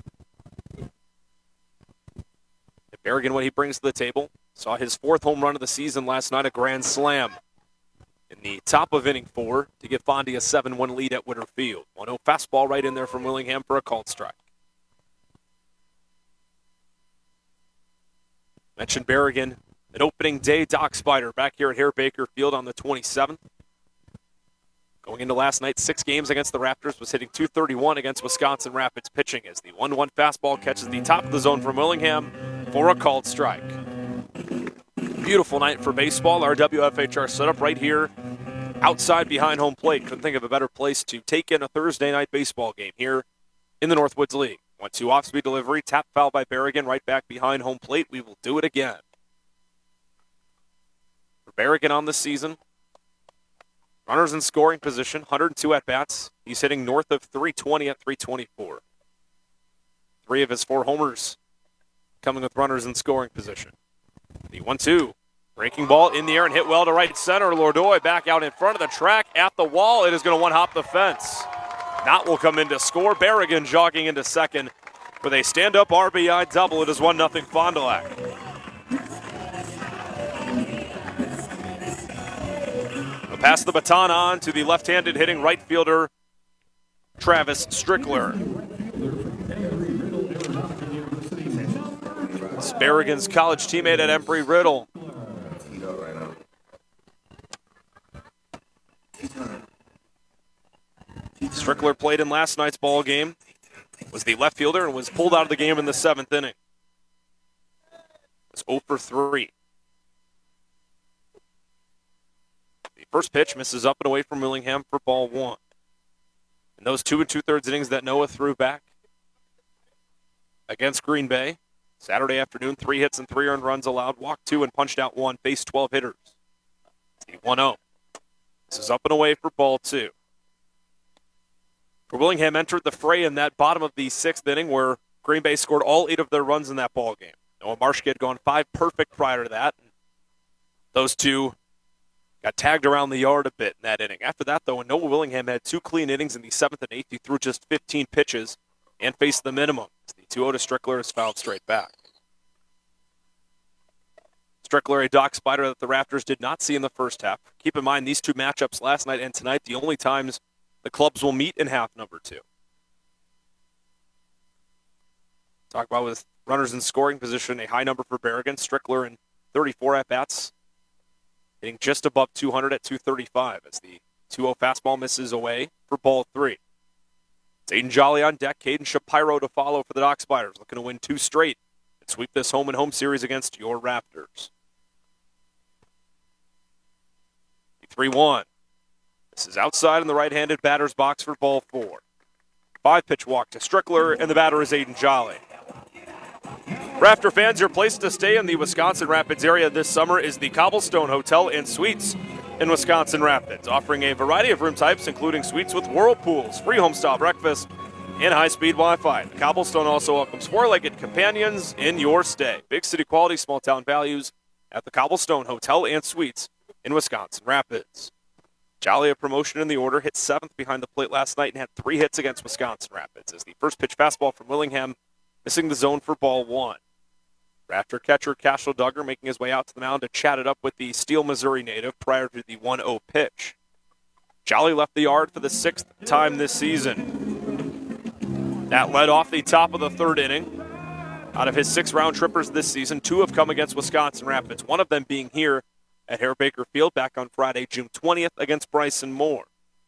Berrigan, what he brings to the table, saw his 4th home run of the season last night, a grand slam in the top of inning 4 to give Fondy a 7-1 lead at Witter Field. 1-0 fastball right in there from Willingham for a called strike. Mentioned Berrigan, an opening day Doc Spider back here at Hare Baker Field on the 27th. Going into last night, 6 games against the Raptors, was hitting .231 against Wisconsin Rapids pitching as the 1-1 fastball catches the top of the zone from Willingham for a called strike. Beautiful night for baseball. Our WFHR setup right here outside behind home plate. Couldn't think of a better place to take in a Thursday night baseball game here in the Northwoods League. 1-2 off-speed delivery, tap foul by Berrigan right back behind home plate. We will do it again. For Berrigan on the season, runners in scoring position, 102 at-bats. He's hitting north of 320 at 324. 3 of his 4 homers coming with runners in scoring position. The 1-2. Breaking ball in the air and hit well to right center. Lordoy back out in front of the track at the wall. It is going to one-hop the fence. Knott will come in to score. Berrigan jogging into second with a stand-up RBI double. It is 1-0 Fond du Lac. We'll pass the baton on to the left-handed hitting right fielder, Travis Strickler. It's Berrigan's college teammate at Embry-Riddle. Strickler played in last night's ball game, was the left fielder, and was pulled out of the game in the 7th inning. It's 0 for 3. The first pitch misses up and away from Willingham for ball 1. In those 2 2/3 innings that Noah threw back against Green Bay, Saturday afternoon, 3 hits and 3 earned runs allowed, walked 2 and punched out 1, faced 12 hitters. It's the 1-0. This is up and away for ball 2. For Willingham entered the fray in that bottom of the 6th inning where Green Bay scored all 8 of their runs in that ball game. Noah Marshke had gone 5 perfect prior to that. Those 2 got tagged around the yard a bit in that inning. After that, though, when Noah Willingham had 2 clean innings in the 7th and 8th, he threw just 15 pitches and faced the minimum. The 2-0 to Strickler is fouled straight back. Strickler, a dock spider that the Raptors did not see in the first half. Keep in mind, these 2 matchups last night and tonight, the only times the clubs will meet in half number 2. Talk about with runners in scoring position, a high number for Berrigan. Strickler in 34 at-bats, hitting just above 200 at 235 as the 2-0 fastball misses away for ball 3. It's Aiden Jolly on deck, Caden Shapiro to follow for the Dock Spiders, looking to win 2 straight and sweep this home-and-home series against your Raptors. 3-1. This is outside in the right-handed batter's box for ball 4. 5-pitch walk to Strickler, and the batter is Aiden Jolly. Raptor fans, your place to stay in the Wisconsin Rapids area this summer is the Cobblestone Hotel and Suites in Wisconsin Rapids, offering a variety of room types, including suites with whirlpools, free home-style breakfast, and high-speed Wi-Fi. The Cobblestone also welcomes 4-legged companions in your stay. Big city quality, small-town values at the Cobblestone Hotel and Suites in Wisconsin Rapids. Jolly, a promotion in the order, hit 7th behind the plate last night and had 3 hits against Wisconsin Rapids as the first pitch fastball from Willingham missing the zone for ball 1. Raptor catcher Cashel Duggar making his way out to the mound to chat it up with the Steel, Missouri native prior to the 1-0 pitch. Jolly left the yard for the 6th time this season. That led off the top of the 3rd inning. Out of his 6 round trippers this season, 2 have come against Wisconsin Rapids, one of them being here at Harry Baker Field back on Friday, June 20th against Bryson Moore.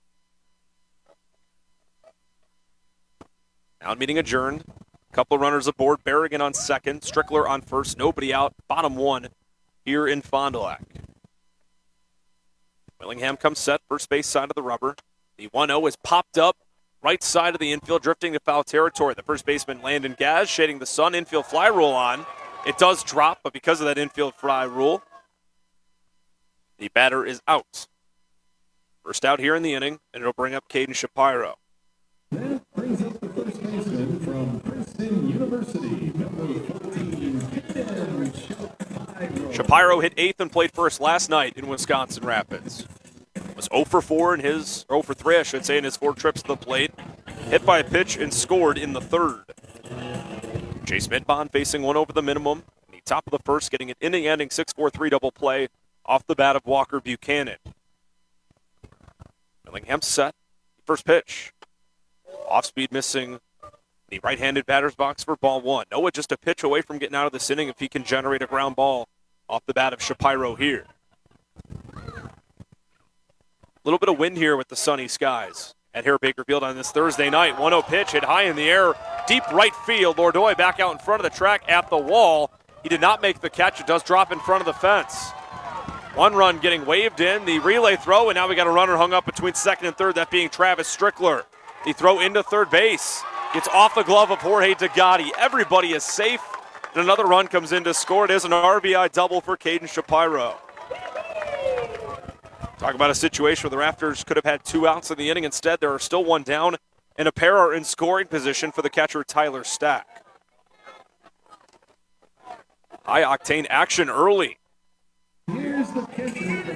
Now meeting adjourned. A couple of runners aboard. Berrigan on second, Strickler on first, nobody out. Bottom 1 here in Fond du Lac. Willingham comes set, first base side of the rubber. The 1-0 is popped up, right side of the infield, drifting to foul territory. The first baseman, Landon Gaz, shading the sun. Infield fly rule on. It does drop, but because of that infield fly rule, the batter is out. First out here in the inning, and it'll bring up Caden Shapiro. That brings up the first baseman from Princeton University, number 14, Caden Shapiro. Shapiro hit 8th and played first last night in Wisconsin Rapids. Was 0 for 4 in his, or 0 for 3, I should say, in his 4 trips to the plate. Hit by a pitch and scored in the 3rd. Chase Midbond facing one over the minimum. In the top of the 1st, getting an inning-ending 6-4-3 double play off the bat of Walker Buchanan. Willingham set. First pitch. Off-speed missing the right-handed batter's box for ball 1. Noah just a pitch away from getting out of this inning if he can generate a ground ball off the bat of Shapiro here. little bit of wind here with the sunny skies at Harry Baker Field on this Thursday night. 1-0 pitch hit high in the air, deep right field. Lourdoy back out in front of the track at the wall. He did not make the catch. It does drop in front of the fence. One run getting waved in, the relay throw, and now we got a runner hung up between second and third, that being Travis Strickler. The throw into third base. Gets off the glove of Jorge Degatti. Everybody is safe, and another run comes in to score. It is an RBI double for Caden Shapiro. Talk about a situation where the Raptors could have had 2 outs in the inning. Instead, there are still 1 down, and a pair are in scoring position for the catcher Tyler Stack. High-octane action early. Here's the catcher.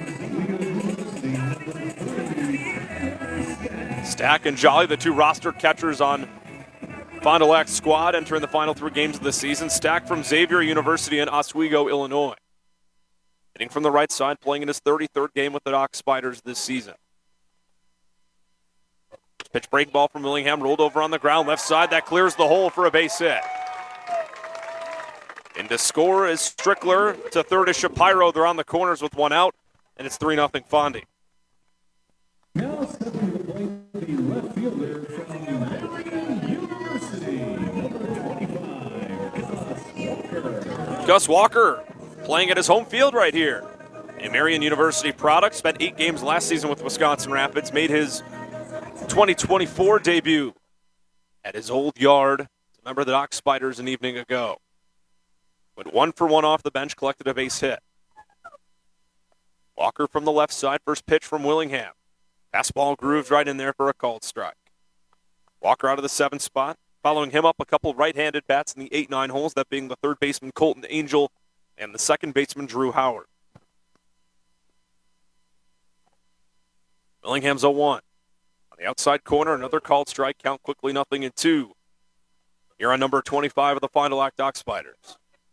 Stack and Jolly, the 2 rostered catchers on Fond du Lac's squad, entering the final 3 games of the season. Stack from Xavier University in Oswego, Illinois. Hitting from the right side, playing in his 33rd game with the Dock Spiders this season. Pitch break ball from Willingham, rolled over on the ground, left side, that clears the hole for a base hit. And to score is Strickler. To third is Shapiro. They're on the corners with 1 out, and it's 3-0 Fondy. Now stepping to the plate, the left fielder from Marian University, number 25, Gus Walker. Gus Walker playing at his home field right here. A Marian University product, spent 8 games last season with Wisconsin Rapids, made his 2024 debut at his old yard. A member of the Dock Spiders an evening ago. Went 1 for 1 off the bench, collected a base hit. Walker from the left side, first pitch from Willingham. Fastball grooves right in there for a called strike. Walker out of the 7th spot. Following him up, a couple right-handed bats in the 8-9 holes, that being the third baseman Colton Angel and the second baseman Drew Howard. Willingham's 0-1. On the outside corner, another called strike. Count quickly 0-2. Here on number 25 of the Fond du Lac Dock Spiders.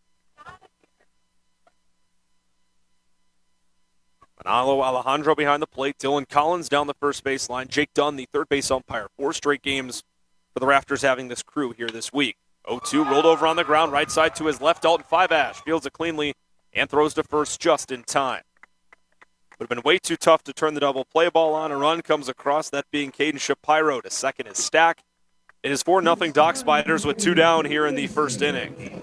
Manalo Alejandro behind the plate. Dylan Collins down the first baseline. Jake Dunn, the third base umpire. 4 straight games for the Raptors having this crew here this week. 0-2, rolled over on the ground, right side to his left. Dalton Five-Ash fields it cleanly and throws to first just in time. Would have been way too tough to turn the double play ball on. A run comes across, that being Caden Shapiro. To second is Stack. It is 4-0 Dock Spiders with 2 down here in the first inning.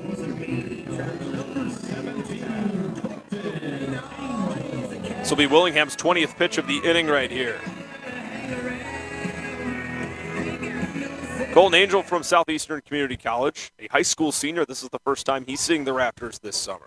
This will be Willingham's 20th pitch of the inning right here. Colton Angel from Southeastern Community College, a high school senior. This is the first time he's seeing the Raptors this summer.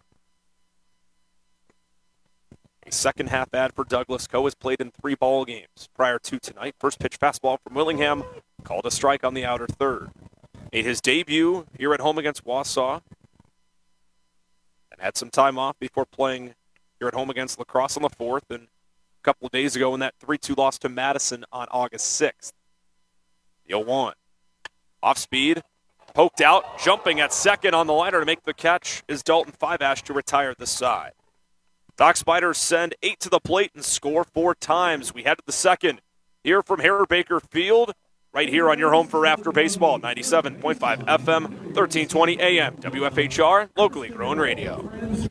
A second half ad for Douglas Coe has played in 3 ball games prior to tonight. First pitch fastball from Willingham, called a strike on the outer third. Made his debut here at home against Wausau and had some time off before playing here at home against La Crosse on the 4th, and a couple of days ago in that 3-2 loss to Madison on August 6th. The 0-1. Off speed, poked out, jumping at second on the liner to make the catch is Dalton Five-Ash to retire the side. Dock Spiders send 8 to the plate and score 4 times. We head to the second here from Harry Baker Field, right here on your home for Raptor Baseball, 97.5 FM, 1320 AM, WFHR, locally grown radio.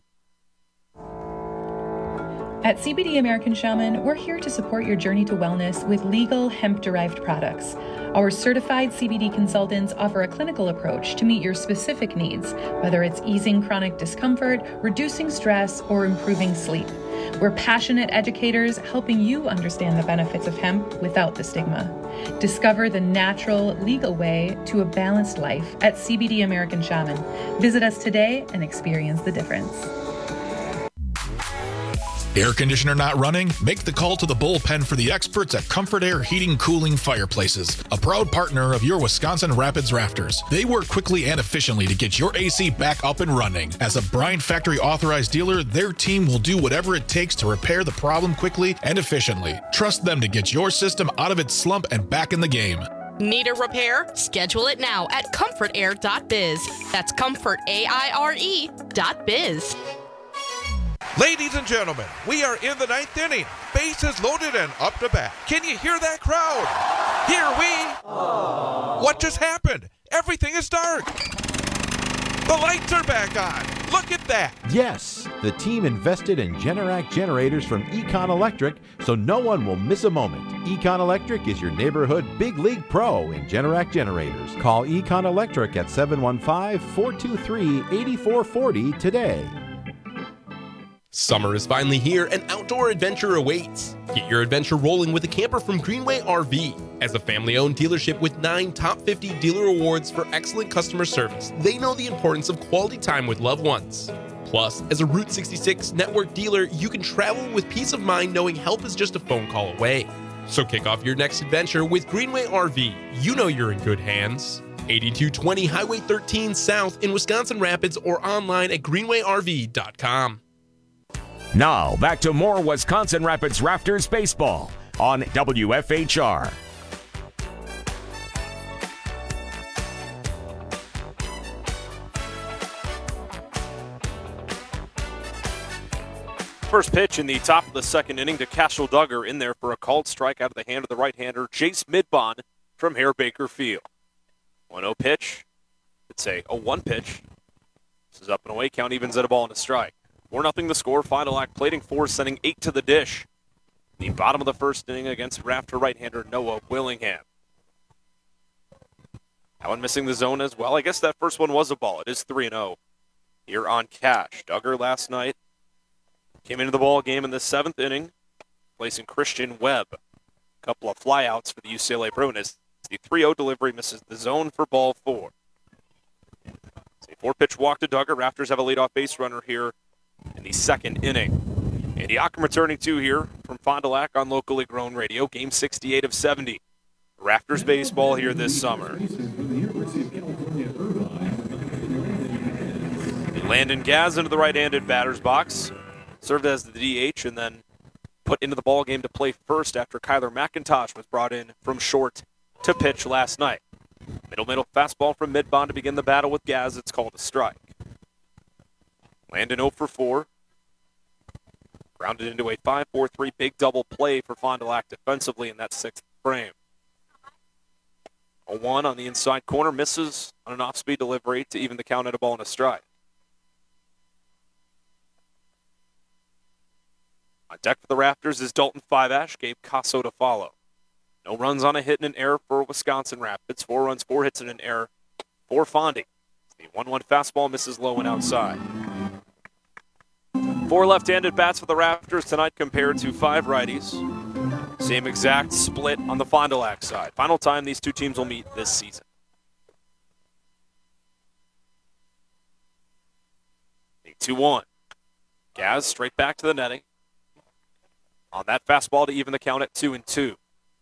At CBD American Shaman, we're here to support your journey to wellness with legal hemp-derived products. Our certified CBD consultants offer a clinical approach to meet your specific needs, whether it's easing chronic discomfort, reducing stress, or improving sleep. We're passionate educators helping you understand the benefits of hemp without the stigma. Discover the natural, legal way to a balanced life at CBD American Shaman. Visit us today and experience the difference. Air conditioner not running? Make the call to the bullpen for the experts at Comfort Air Heating Cooling Fireplaces, a proud partner of your Wisconsin Rapids Rafters. They work quickly and efficiently to get your AC back up and running. As a Bryant Factory authorized dealer, their team will do whatever it takes to repair the problem quickly and efficiently. Trust them to get your system out of its slump and back in the game. Need a repair? Schedule it now at comfortair.biz. That's comfortaire.biz. Ladies and gentlemen, we are in the 9th inning. Bases loaded and up to bat. Can you hear that crowd? Here we... What just happened? Everything is dark. The lights are back on. Look at that! Yes, the team invested in Generac generators from Econ Electric, so no one will miss a moment. Econ Electric is your neighborhood big league pro in Generac generators. Call Econ Electric at 715-423-8440 today. Summer is finally here and outdoor adventure awaits. Get your adventure rolling with a camper from Greenway RV. As a family-owned dealership with 9 top 50 dealer awards for excellent customer service, they know the importance of quality time with loved ones. Plus, as a Route 66 network dealer, you can travel with peace of mind knowing help is just a phone call away. So kick off your next adventure with Greenway RV. You know you're in good hands. 8220 Highway 13 South in Wisconsin Rapids or online at greenwayrv.com. Now, back to more Wisconsin Rapids Raptors baseball on WFHR. First pitch in the top of the second inning to Cashel Duggar in there for a called strike out of the hand of the right-hander Jace Midbond from Hare Baker Field. 1-0 pitch. It's a 1 pitch. This is up and away. Count evens at a ball and a strike. 4-0 the score. Final act plating 4, sending 8 to the dish. The bottom of the first inning against Rafter right-hander Noah Willingham. That one missing the zone as well. I guess that first one was a ball. It is 3-0 here on Cash. Duggar last night came into the ball game in the 7th inning, placing Christian Webb. A couple of flyouts for the UCLA Bruins. The 3-0 delivery misses the zone for ball 4. It's a 4-pitch walk to Duggar. Raptors have a leadoff base runner here in the 2nd inning. Andy Ockham returning to here from Fond du Lac on locally grown radio. Game 68 of 70. Raptors baseball here this summer. Landon Gaz into the right-handed batter's box. Served as the DH and then put into the ball game to play first after Kyler McIntosh was brought in from short to pitch last night. Middle fastball from Midbond to begin the battle with Gaz. It's called a strike. Landon 0 for 4. Grounded into a 5-4-3 big double play for Fond du Lac defensively in that 6th frame. 0-1 on the inside corner. Misses on an off-speed delivery to even the count at a ball and a strike. On deck for the Raptors is Dalton Five-Ash, Gabe Casso to follow. No runs on a hit and an error for Wisconsin Rapids. 4 runs, 4 hits and an error for Fondy. The 1-1 fastball misses low and outside. 4 left-handed bats for the Raptors tonight compared to 5 righties. Same exact split on the Fond du Lac side. Final time these two teams will meet this season. The 2-1. Gaz straight back to the netting. On that fastball to even the count at 2-2.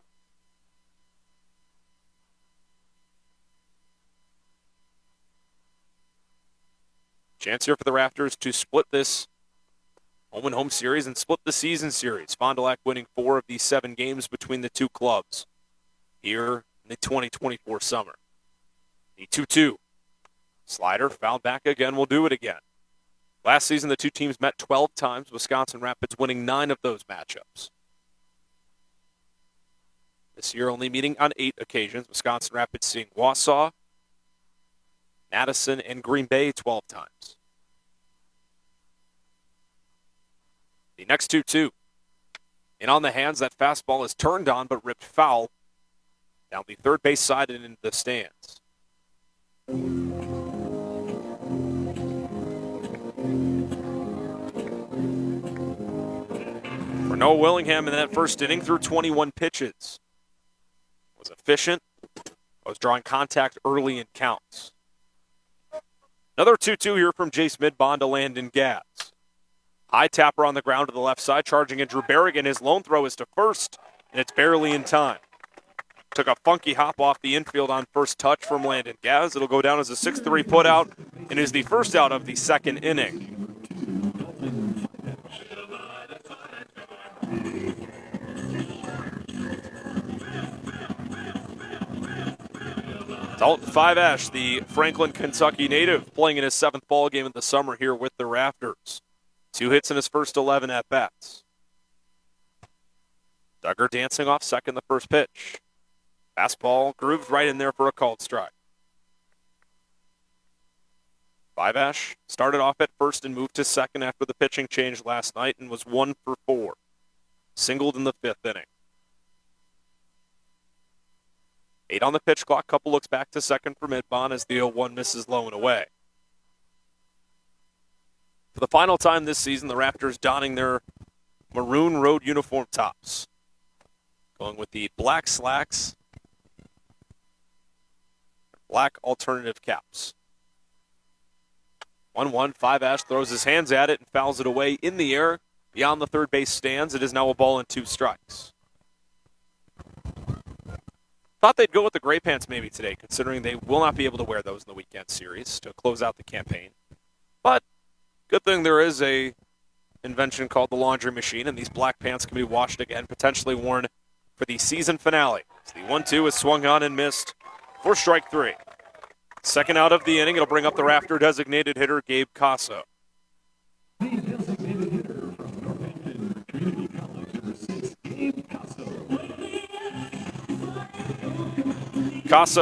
Chance here for the Raptors to split this home-and-home series and split the season series. Fond du Lac winning 4 of these 7 games between the two clubs here in the 2024 summer. The 2-2. Slider fouled back again. We'll do it again. Last season, the two teams met 12 times, Wisconsin Rapids winning 9 of those matchups. This year only meeting on 8 occasions. Wisconsin Rapids seeing Wausau, Madison, and Green Bay 12 times. The next 2-2. And on the hands, that fastball is turned on but ripped foul down the third base side and into the stands. For Noah Willingham in that first inning threw 21 pitches. Was efficient. Was drawing contact early in counts. Another 2-2 here from Jace Midbond to Landon Gaz. High tapper on the ground to the left side, charging in Drew Berrigan. His lone throw is to first, and it's barely in time. Took a funky hop off the infield on first touch from Landon Gaz. It'll go down as a 6-3 putout, and is the first out of the 2nd inning. Dalton Five-Ash, the Franklin, Kentucky native, playing in his 7th ball game of the summer here with the Raptors. 2 hits in his first 11 at-bats. Duggar dancing off second the first pitch. Fastball grooved right in there for a called strike. Vivash started off at first and moved to second after the pitching change last night and was 1 for 4. Singled in the 5th inning. 8 on the pitch clock. Couple looks back to second for Midbon as the 0-1 misses low and away. For the final time this season, the Raptors donning their maroon road uniform tops. Going with the black slacks, black alternative caps. 1-1, Vivash throws his hands at it and fouls it away in the air beyond the third base stands. It is now a ball and 2 strikes. Thought they'd go with the gray pants maybe today, considering they will not be able to wear those in the weekend series to close out the campaign. But good thing there is a invention called the laundry machine, and these black pants can be washed again, potentially worn for the season finale. So the 1-2 is swung on and missed for strike 3. Second out of the inning, it'll bring up the Raptor designated hitter, Gabe Casso. The designated hitter from Northampton Community College, number 6, Gabe Casso. Casso